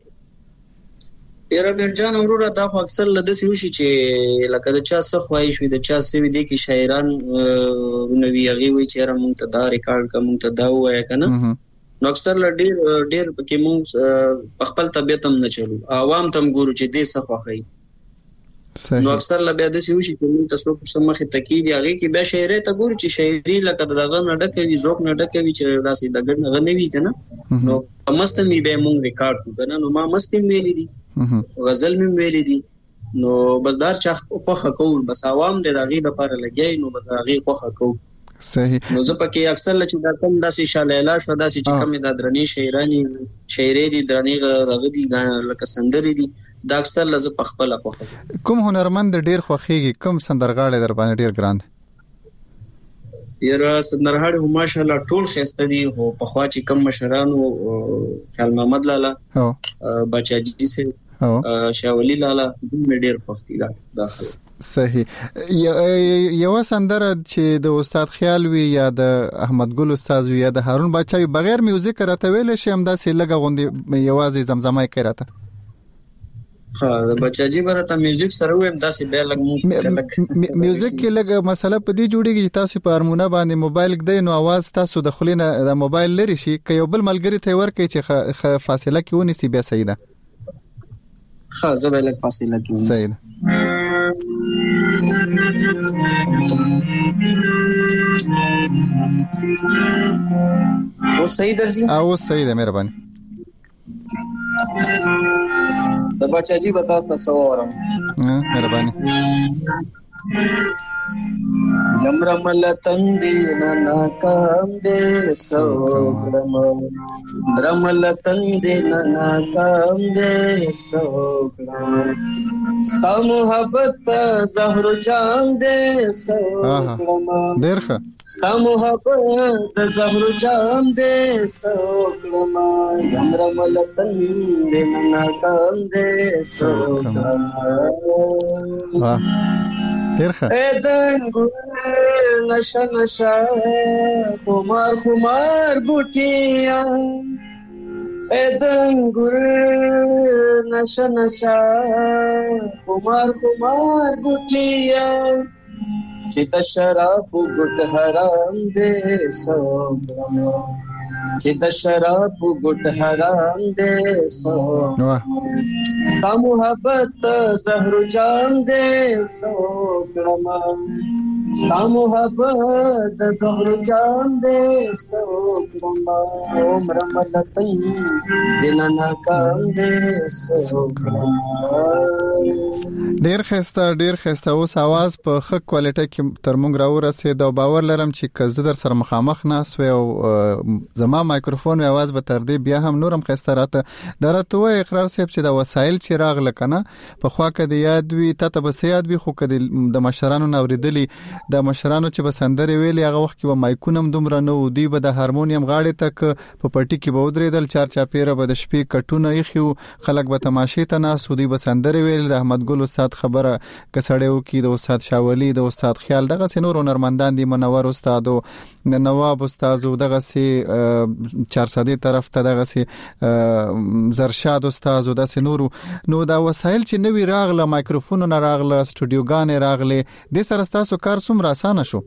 S3: یاره بیرجان وروره دا خو اکثر لدسي وشي چې لکه د چا څه خوایش وي د چا څه وي دي کې شاعران نوی هغه وي چې را مونږ ته دا ریکارډ کا مونږ ته دا وایي کنه. نو اکثر ډیر پکې مونږ خپل طبيعت هم نه چلو، عوام تم ګورو چې دې څه خوخی. نو اکثر لا بیا د سی وشي چې مونږ تاسو په سمخه تکید هغه کې بیا شاعري ته ګورو چې شاعري لکه دغه نه ډکوي ذوق نه ډکوي چې داسې دغه نه غنوي کنه. نو مستمي به مونږ ریکارډ کنه. نو ما مستم ویلي دي غزل مې ویلي دي. نو بس دار چا خوخه کول بس عوام د دغه لپاره لګي. نو بس هغه خوخه کول
S2: صحیح.
S3: نو زه پکې اکثر لکه دا کم داسې شالیلا شو داسې چې کم د درنی شاعري دي درنی دغه دي لکه سندري دي دا اکثر لزه په خپل خوخه.
S2: کوم هنرمند ډیر خوخيږي؟ کوم سندرغاړي در باندې ډیر ګران دي؟
S3: یاره سندرغاړي هم ماشاءالله ټول خسته دي. هو په خوا چې کم مشرانو خیال محمد لالا بچاجي سي شاولی لالا دې ډیر خوختي داخله.
S2: صحیح. یو سندره چې د استاد خیال وی یا د احمد ګل استاد وی یا د هارون بچا بغیر میوزیک راته ویل شي هم دا سه لګه غوندي یوازې زمزمه کوي راته.
S3: ها د بچاجي برته میوزیک سره ویم دا سه به لګ
S2: میوزیک کې لګه مسله په دې جوړیږي چې تاسو په هارمونه باندې موبایل کډی نو आवाज تاسو د خلینو د موبایل لري شي که یو بل ملګری ته ورکړي چې فاصله کې ونی سی بیا صحیح ده.
S3: ها زه به لګ فاصله کې ونی
S2: صحیح ده.
S3: او صحیح درځي
S2: او صحیح ده مهرباني.
S3: د بچاجي بتا تاسو اورم
S2: مهرباني.
S3: نمرمل تندي نانا کام دے سو گرم نمرمل تندي نانا کام دے سو گرم ستا محبت زهر جام دے سو گرم
S2: ډیرخه
S3: ستا محبت زهر جام دے سو گرم نمرمل تندي نانا کام دے سو گرم. اے دنگل نشا نشا خمار خمار بوٹیاں اے دنگل نشا نشا خمار خمار بوٹیاں چتا شراب گٹ حرام دے سو چتا شراب گٹ حرام دے سو ستا محبت زهر جام دے سو گرما ستا محبت زهر جام دے سو گرما عمر ملتن دل ناکام دے سو گرما.
S2: ډیر خسته اوس आवाज په خک کوالټي کې تر مونږ راورسید او باور لرم چې کزه در سره مخامخ ناس و او زما مایکروفون او आवाज به تر دې بیا هم نورم خسته راته درته و اقرار صاحب چې دا وسایل چې راغله کنه په خوا کې د یاد وی ته به سیاد وی خو کې د مشرانو نوریدلی د مشرانو چې بسندري ویلي هغه وخت کې به مایکونم دومره نو دی به د هارمونیم غاړې تک په پټي کې به ودرېدل چار چاپیره به د شپې کټونه یخو خلک به تماشې ته ناس ودی بسندري ویل د احمد ګل استاد خبره کسړیو کې د استاد شاولی د استاد خیال دغه سينور هنرمندان دي منور استاد او نواب استاد دغه سي 400 طرف ته دغه سي زرشاد استاد د سينور نو دا وسایل چې نوی راغله مایکروفون نه راغله سټوډیوګان راغله د سره تاسو کار څومره اسانه شو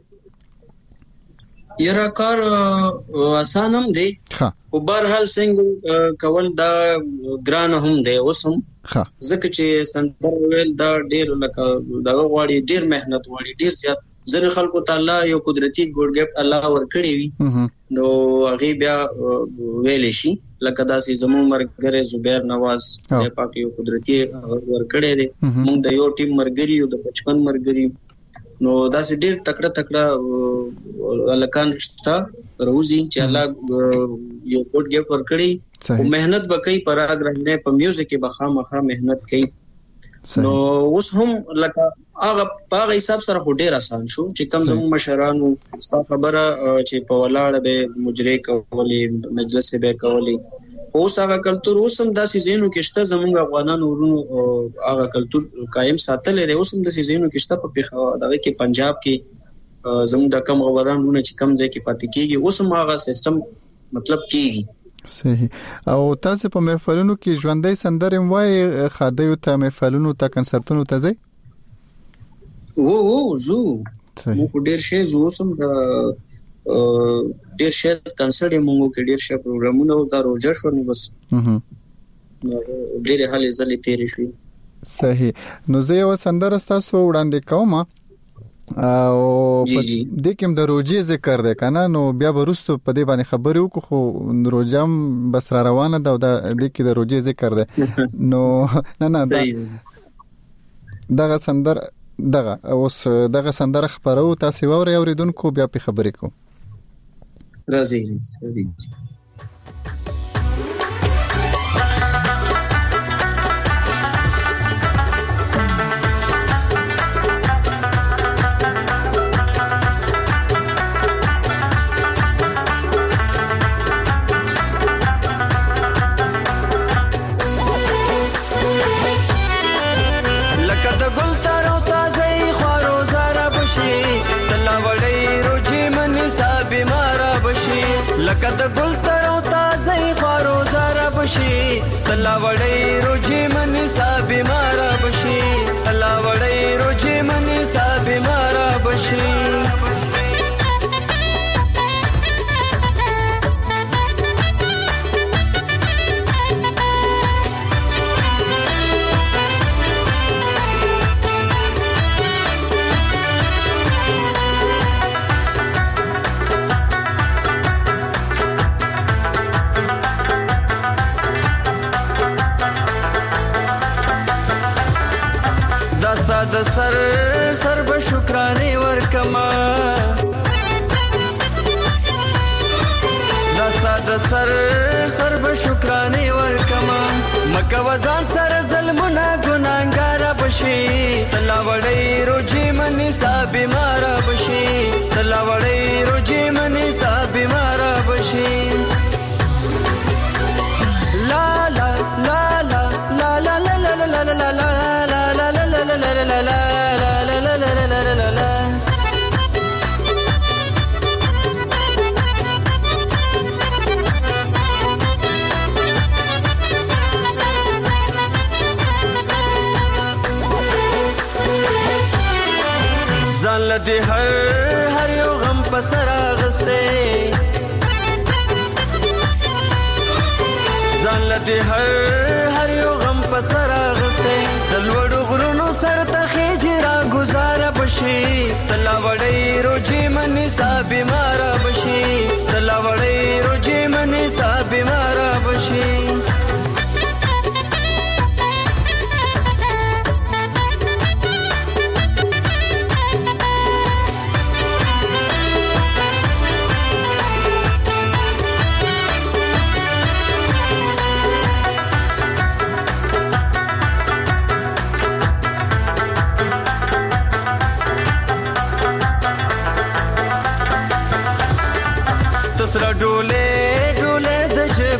S3: یره کار آسان هم دی او بهرحال څنګه کول دا ګران هم دی اوسم ځکه چې سندر ویل دا ډیر لکه دا غواړي ډیر مهنت غواړي ډیر زیات ځنه خلکو تعالی یو قدرتي ګوډ ګفت الله ورکړي وي نو هغه بیا ویل شي لکه داسې زموږ مرګره زبیر نواز د پاک یو قدرتي ورکړي دي موږ د یو ټیم مرګري یو د 55 مرګري نو داسې ډیر تکړه الکان شتا روزي چې الله یو ګوډ ګفت ورکړي او مهنت وکړي پر اګرنه په میوزیک کې بخامخه مهنت کوي نو اوس هم لکه هغه په حساب سره ډیر آسان شو چې کم زمو مشرانو ستا خبره چې په ولاړه به مجری کولې مجلس به کولې اوس هغه کلتور اوسم داسې زینو کې شته زمونږ افغانانو ورونو هغه کلتور قائم ساتل لري اوسم داسې زینو کې شته په دغه کې پنجاب کې زمونږ د کم غوړانونه چې کم ځای کې پاتې کیږي اوسم هغه سیستم مطلب کیږي
S2: صحیح او تاسو په محفلونو کې ژوندۍ سندرې وای خادیو ته محفلونو ته کنسرتونو ته ځي
S3: زو مو ډیر شي زو سم ډیر شي کنسرت مونږ کې ډیر شي پروګرامونه او دا روزه شو نو بس ډیر حالې زلي تیرې شو
S2: صحیح نو زه یو سندره تاسو وړاندې کوم او د کوم د روزي ذکر ده کنه نو بیا ورستو په دې باندې خبرې وکړو خو روزم بس را روانه ده د کې د روزي ذکر ده نو نه دغه سندر دغه اوس دغه سندره خبرو تاسو ووري اوریدونکو بیا په خبرې کو
S3: راځي
S4: لکه د ګل تر او تازه خارو زرا بشي تلا وړي روجي مني صاحب مارا بشي تلا وړي روجي مني صاحب مارا بشي د سر به شکرانه ورکما د سر به شکرانه ورکما مکه وزان سر ظلمونه ګناګار بشي تلا وړي روجي مني صاحب مارا بشي تلا وړي روجي مني صاحب مارا بشي لا لا لا لا لا لا لا لا لا لا ځان لدی هر یو غم پسر اغسته ځان لدی هر یو غم پسر اغسته دلوړو غرونو سر ته خېجرا گزار بشي تلا وړي روجي مني صاحب مارا بشي تلا وړي روجي مني صاحب مارا بشي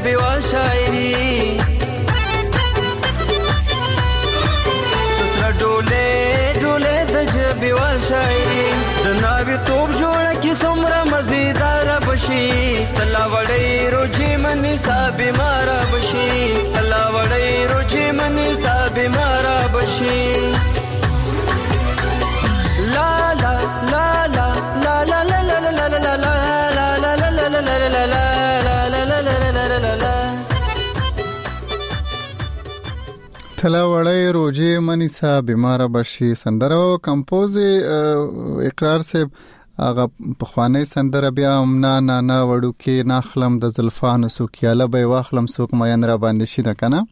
S4: جبیوال شاعری تسرا ډوله ډوله د جبیوال شاعری د ناوی توپ جوړه کی څومره مزیدار بشي تلا وړي روجي منی صاحب مارا بشي تلا وړي روجي منی صاحب مارا بشي لا لا لا لا لا لا لا لا لا لا لا
S2: تلا وړی روجي منی صاحب بیمار بشي سندره او کمپوز اقرار صاحب هغه پخوانی سندره بیا نه نه نه وړو کې ناخلم د زلفانو سوکیاله به واخلم سوک مین را باندې شي ده کنه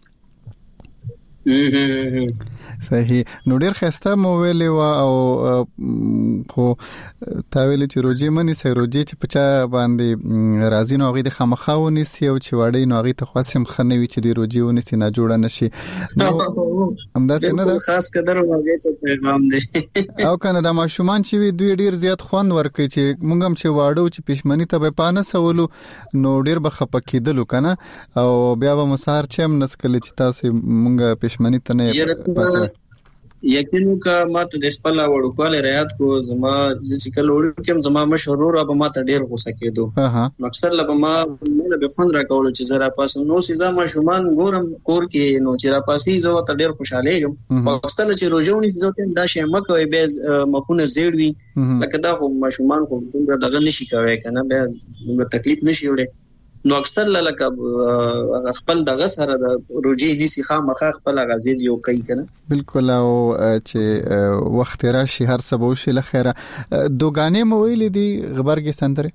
S2: صحیح نو ډیر خسته مو ویلې وا او خو تا ویلې چې روجي منی سه روجي چې پچا باندې راځي نو غي د خامخاونی سی او چې وړي نو غي ته خاصم خنوي چې دی روجي ونی سي نه جوړه نشي نو همدا سينه ده
S3: خاص قدر واګي ته پیغام دی
S2: او کنه د ماشومان چې وی دوی ډیر زیات خوان ورکړي چې مونږ هم چې واړو چې پښمنی ته به پانه سوالو نو ډیر بخپکیدلو کنه او بیا به مسار چې هم نسکل چې تاسو مونږ پښمنی ته نه پاسه
S3: یقینو کا ماته د خپل وړوکواله ریاض کو زما چې کله وړو کوم زما مشهور او ماته ډیر غوسه کېدو اکثر لبه ما به خوند را کول چې زرا پاس نو سي زما شومان ګورم کور کې نو چې را پاسي زه ته ډیر خوشاله یم پاکستان چې روزونی زه ته دا شی مکه به مخونه زیړوي لکه دا خو مشومان خو دغه نشي کوي کنه به تکلیف نشي وړي نو اکثر لکه خپل دغه سره د روجي نسی خامخا خپل غزید یو کوي کنه
S2: بالکل او چې وخت راشي هر څه به شي لخيره دوګانې مو ویلې دي غبرګي سندره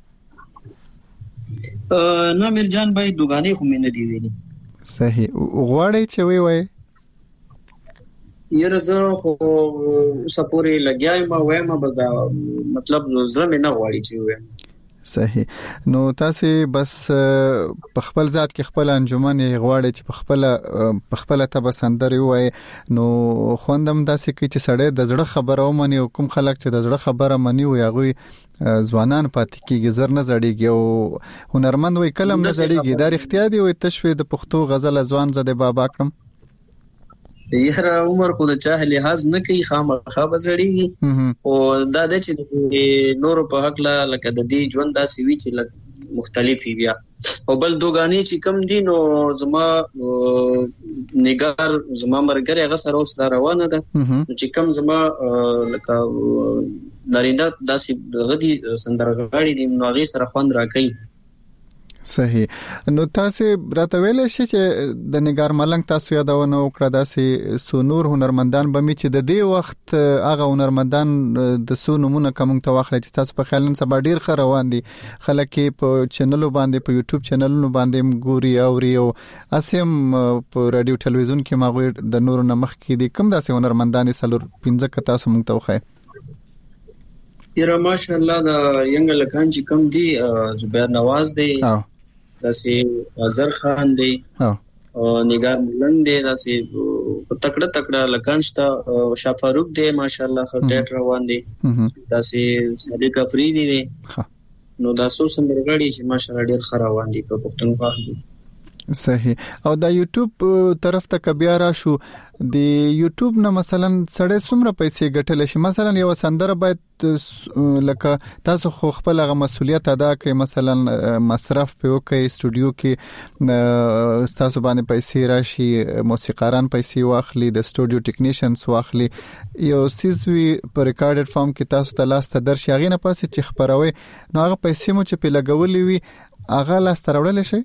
S3: نو مرجان بھائی دوګانې خو مې نه دی ویلي
S2: صحیح غواړي چې وای
S3: یره زه خو سپوري لګیایم وایم به مطلب زړه مې نه غواړي چې وایم
S2: صحیح نو تاسو بس په خپل ذات کې خپل انجمن غواړي چې په خپل ته بسندري وای نو خوندم داسې کې چې سړی د زړه خبره ومني او کوم خلک چې د زړه خبره مني وي هغه ځوانان پاتې کیږي زر نه زړیږي او هنرمند وي کلم نه زړیږي دا اختیار دی وي تشوي د پښتو غزل ځوان زده بابا کړم
S3: یره عمر خو د چا لحاظ نه کوي خامخا بزړیږي او دا د چې نور په حق لکه د دې ژوند داسې وی چې مختلفي بیا او بل دوګانی چې کم دي نو زما نگار زما مرګره هغه سره اوس روانه ده چې کم زما لکه نارینه داسې غدي سندرغاړي دي نو هغه سره خوند راکړي
S2: صحیح نو تاسو راته ویل شي چې د نگار ملنګ تاسو یادونه وکړه داسې سو نور هنرمندان به می چې د دې وخت هغه هنرمندان د سو نمونه کوم ته واخلي چې تاسو په خیالن سبا ډیر خروان دي خلک په چینلو باندې په یوټیوب چینلونو باندې ګوري او ریو اسیم په رادیو ټلویزیون کې ماغوي د نور نمخ کې دي کوم داسې هنرمندان سلور 15 کتا سم ته وخی
S3: یره ماشاءالله د ینګ لکان چې کم دي زبیر نواز دی داسې اظهر خان دی او نگار ملنګ دی داسې تکړه لکان شته شاه فاروق دی ماشاءالله خو ډېر روان دی داسې صادق افریدی دی نو تاسو سندرغاړي چې ماشاءالله ډېر خروان دي په پښتونخوا کې
S2: صحیح او دا یوټیوب طرف ته کبیا را شو د یوټیوب نه مثلا سړی څومره پیسې ګټل شي مثلا یو سندره باید لکه تاسو خو خپل غو مسولیت ادا کوي مثلا مصرف په وکي استودیو کې تاسو باندې پیسې راشي موسیقاران پیسې واخلي د استودیو ټیکنیشنز واخلي یو سیزوی په ریکارډډ فارم کې تاسو ته لاس ته درشي هغه نه پاسې چې خبروي نو هغه پیسې مو چې په لګولې وي هغه لاس ته راوړل شي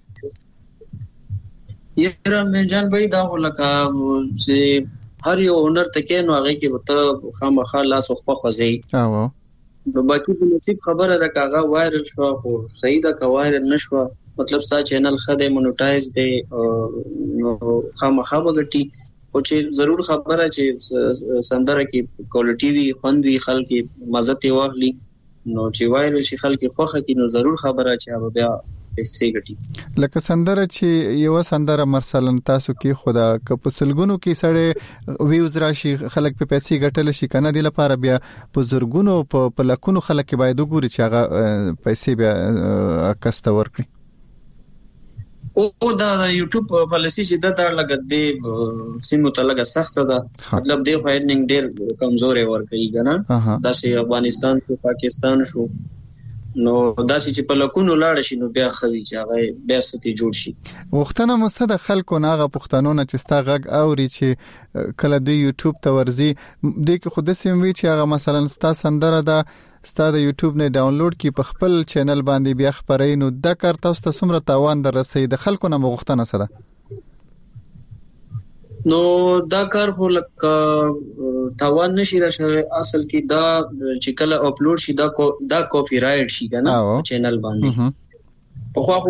S3: یره مې جان بھائی دا ولکه چې هر یو هنر تکې نو هغه کې وته خامخا لاس خو خوځي نو باقي د نصیب خبره ده کاغه وایرل شو خو صحیح ده کا وایرل نشو مطلب ستا چینل خده مونټایز دی نو خامخا وګټي او چې ضرور خبره چې سندره کې کوالټي وي خوند وي خلک مزه ته واخلي نو چې وایرل شي خلک خوخه کې نو ضرور خبره چې بیا پیسې ګټي
S2: لکه سندره چې یو سندره مرسلن تاسو کې خدا کپسلګونو کې سړې ویوز راشي خلک په پیسې ګټل شي کنه د لپاره بیا بزرګونو په لکونو خلک باید وګوري چې هغه پیسې بیا کسته ورکړي
S3: او دا یوټیوب پالیسی چې دا لګد دی سیمو ته لګه سخت ده مطلب دی فایډینګ ډیر کمزوري ورکوي کنه دا چې افغانستان او پاکستان شو نو دا چې په لکونو لاړ شي نو بیا خوي چې هغه بیا ستې جوړ شي
S2: وختونه مصد خلکو ناغه پښتنونه چې ستا غږ اوري چې کله د یوټیوب ته ورزي د کې خود سیم وی چې هغه مثلا ستا سندره دا ستا د یوټیوب نه ډاونلوډ کی په خپل چینل باندې بیا خبرې نو د کار تاسو ته څومره تاوان در رسید د خلکو نه مغختنه سره
S3: نو دا کار خو لکه تاوان نشي راشه اصل کې دا چې کله اپلوډ شي دا کاپی رائټ شي کنه چینل باندې په خو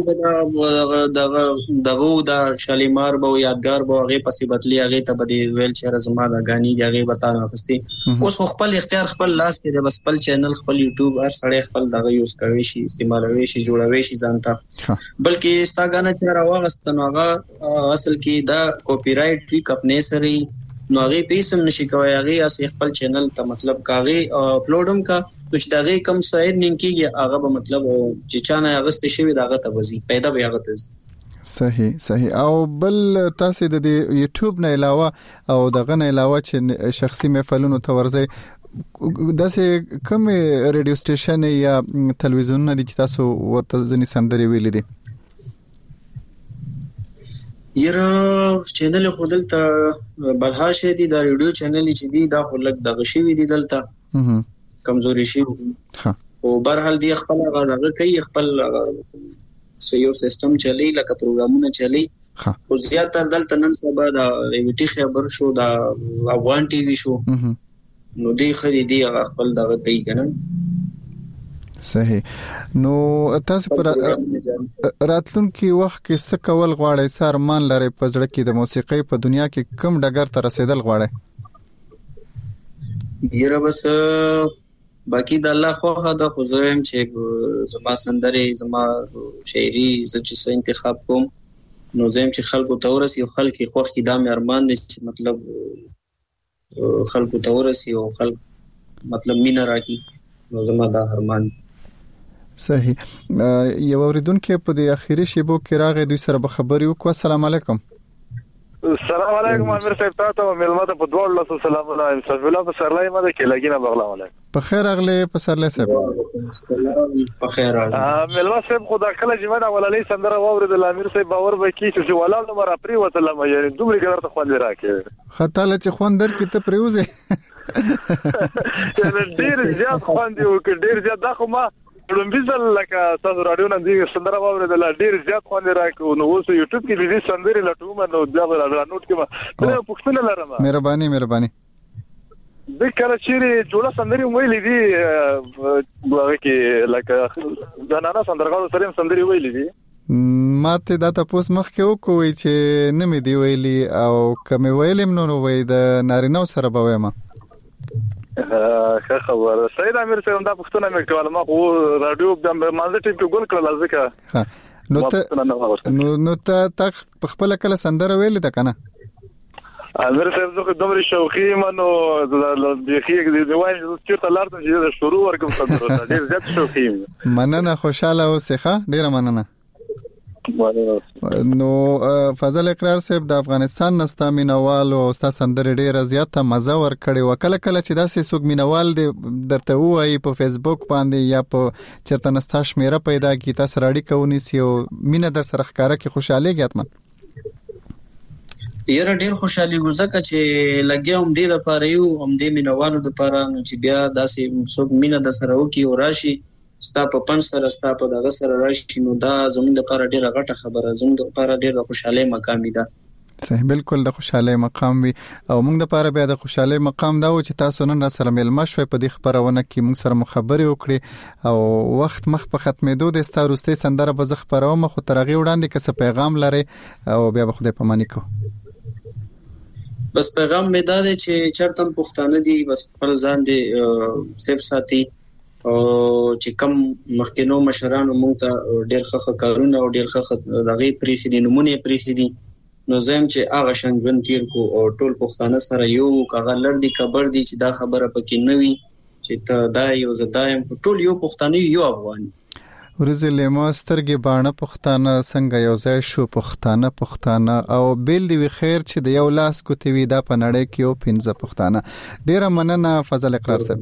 S3: دا شالیمار به یادګار به هغه پسې بدلی هغه ته بده ویل چې زما د غانی دی هغه بتانه خستي اوس خپل اختیار خپل لاس کې بس خپل چینل خپل یوټیوب هر سړی خپل دغه یوز کوي شي استعمالوي شي جوړوي شي ځانته بلکې ستاګانه چې راوغستنو هغه اصل کې دا کاپی رائټ وی خپل سره نو هغه پیسم نشي کوي هغه اس خپل چینل ته مطلب کاغي اپلوډم کا چې دغه کم سایر نینکیږي هغه به مطلب چې چانه اغست شوی دغه ته وزي پیدا به هغه ته
S2: صحیح او بل تاسو د یوټیوب نه علاوه او دغه نه علاوه چې شخصي محفلونو ته ورځي داسې کوم ریډیو سټیشن یا تلویزیون نه دي چې تاسو ورته ځنی سندري ویلې دي
S3: یره چینل خودل ته بلهاشه دي دا ریډیو چینل چې دي دا خلک دغه شوی دي دلته کمزوري شي او بهرحال دی خپل غاغه کوي خپل سيو سیستم چلی لکه پروګرامونه چلی او زیاتره دلته نن سبا دا ویټي خبر شو دا افغان ټي وي شو نو دی خدي دی خپل دغه کوي کنه
S2: صحیح نو تاسو پر راتلونکي وخت کې څه کول غواړئ سارمان لري په ځړ کې د موسیقۍ په دنیا کې کم ډګر ته رسیدل غواړئ
S3: یره بس باقی د الله خوخه د خوځم چې زما سندري زما شاعري چې انتخاب کوم نو زم چې خلکو تورسي او خلک خوخ کی د ارمان دي چې مطلب خلکو تورسي او خلک مطلب مینا راکی نو زما د ارمان
S2: صحیح یو اوریدونکو په د اخیری شیبو کې راغی دوی سره خبري وکړه السلام علیکم
S8: السلام علیکم امیر صاحب تاسو ملمت په دوه الله سلام علیکم صاحب الله په سرلای مده کې لګینه بغلا علیکم
S2: په خیر اغله په سرلای صاحب
S3: په خیر اغله
S8: ملمت صاحب خدا کله چې مده ولالي سندره واورید امیر صاحب باور وکي چې ولال نو را پری وته لمه یعنی دومره ګرځه خو نه راکې
S2: خطاله چې خوندر کې ته پریوزه
S8: ډیر زیات خوندي او ډیر زیات دا خو ما لومبیزل لکه تاسو رادیو نه دی سندره واورېدل ډیر زیات خوند راکو نو اوس یوټیوب کې دې سندري لټوم نو دا نوٹ کې ما پښتنه لرم
S2: مهرباني
S8: د کله چې جوړه سندري ویلې دي هغه کې لکه ځانانه سندرغاړو سره سندري ویلې دي
S2: ماته دا تاسو مخ کې وکوي چې نه مې دی ویلي او کوم ویلم نو وای د نارینه سره به وایم
S8: خبر سید امیر صاحب دا پښتنه مې کوله ما خو رادیو د مازه ټیپ ګول کړل ځکه
S2: نو ته خپل کله سندره ویلې ده کنه
S8: امیر صاحب زه دومره شوقي منو د بيخي د وای چې ته لارته چې شروع ورکوم سندره ډیر زیات شوقي
S2: مننه خوشاله اوسه ډیره مننه نو فضل اقرار صاحب د افغانستان نستا مینوال او ستا سندره ډیره زیاته مزه ور کړي وکړه کله چې داسې سوق مینوال دی درته وایي په فیسبوک باندې یا په چرته نستا شمیره پیدا کی تاسو راډي کوونی سي او مینه در سره ښکارا کې خوشاله کېاتمن
S3: یره ډیر خوشحالي ګوزکه چې لګیاوم دې د پاره یو هم دې مینوالو د پاره چې بیا داسې سوق مینه د سره وکي او راشي ستا په پنځ سره ستا په دغه سره راشي نو دا زموږ لپاره ډیره غټه خبره زموږ لپاره ډیره خوشاله مقام دی
S2: صحیح بالکل د خوشاله مقام وي او موږ لپاره بیا د خوشاله مقام دا و چې تاسو نن سره ملما شوي په دې خبرونه کې موږ سره مخابره وکړي او وخت مخ په ختمېدو د ستاروستي سندره به زه خبروم خو ترغي وړاندې کس پیغام لري او بیا به خدای پاماني کو
S3: بس پیغام مې دا دی چې چرته پښتانه دي بس خپل ځان دي سیب ساتي او چې کم مخکینو مشرانو مونږ ته ډېر ښه کارونه او ډېر ښه دغه پریخي دي نمونه پریخي دي نو زم چې هغه شنجون تیر کو او ټول پښتانه سره یو کاغه لړ دي کبر دي چې دا خبره پکې نه وي چې ته دا یو زدایم ټول یو پښتانه یو افغان
S2: ورزه لیمو سترګې باڼه پښتانه څنګه یو ځای شو پښتانه او بیل دی خیر چې د یو لاس کوتي وی دا په نړۍ کې یو 15 پښتانه. ډیره مننه فضل اقرار صاحب.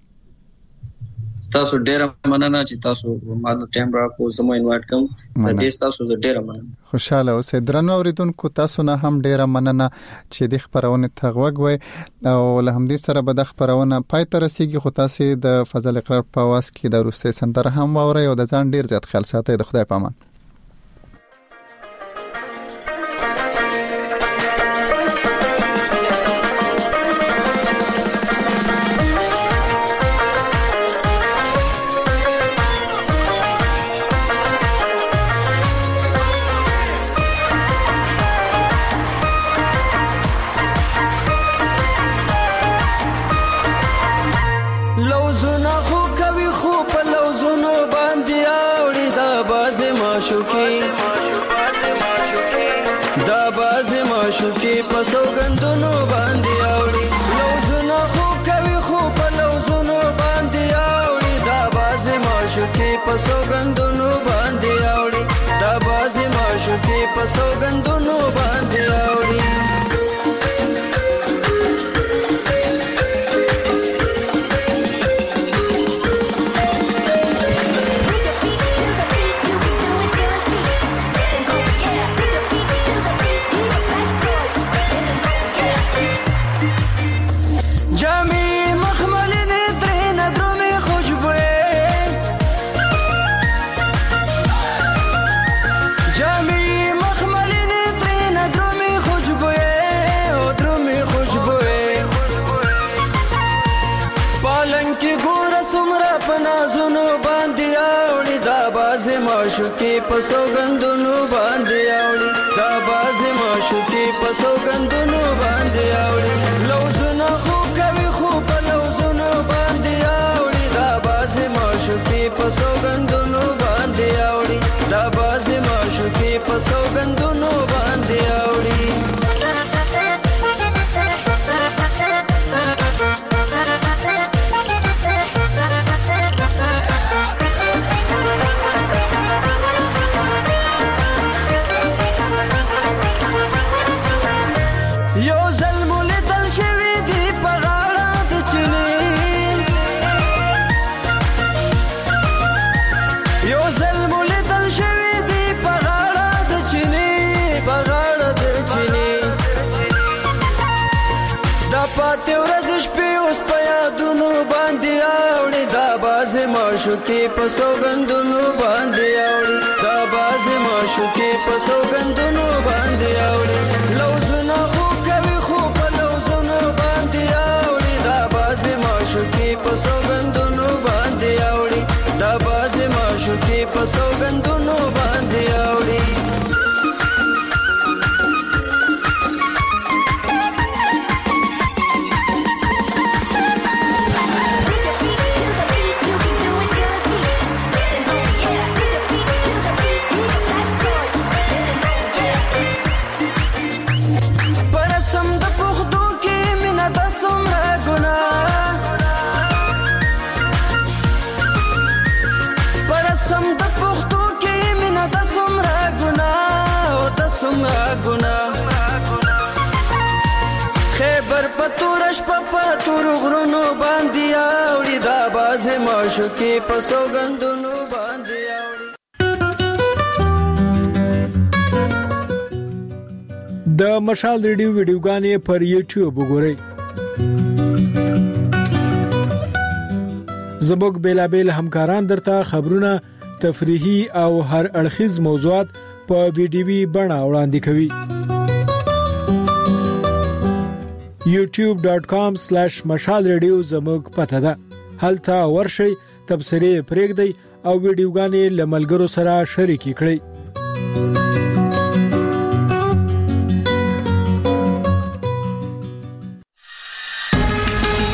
S3: تاسو ډیره مننه چې تاسو مال ټایم راکو زمو انوایټ کوم د دې تاسو ډیره مننه.
S2: خوشاله اوسئ درنو اوریدونکو، تاسو نه هم ډیره مننه چې د خبرونه تغوګوي او له همدې سره به د خبرونه پای ته رسیدي. خو تاسو د فضل اقرار په واس کې د روسي سندره هم واورئ او د ځان ډیر زیات خیال ساتئ. د خدای په امان.
S4: माशुकी पसो गंदुनु बांधे आवड़ी दा बाजे माशुकी पसो गंदुनु बांधे आवड़ी लौजुना खो कभी खूब लौजुनु बांधे आवड़ी दा बाजे माशुकी पसो गंदुनु बांधे आवड़ी दा बाजे माशुकी पसो गंदुनु बांधे आवड़ी माशुकी पसो गंदुनु बांधे आवड़ी दा बाजे माशुकी पसो गंदुनु बांधे आवड़ी लौजुना खो कभी खूब लौजुनु बांधे आवड़ी दा बाजे माशुकी पसो गंदुनु बांधे आवड़ी दा बाजे माशुकी पसो गंदुनु बांधे आवड़ी پتور غرونو باندې اوړي دا بازه معشوقي پسو غندونو باندې اوړي.
S9: د مشال ریډیو ویډیوګانې پر یوټیوب وګورئ. زموږ بیلابل همکاران درته خبرونه، تفریحي او هر اړخیز موضوعات په ویډیوي بڼه وړاندې کوي. youtube.com/مشال ریډیو زموږ پته ده. هلته ورشئ، تبصرې پرېږدئ او ویډیوګانې له ملګرو سره شریکې کړئ.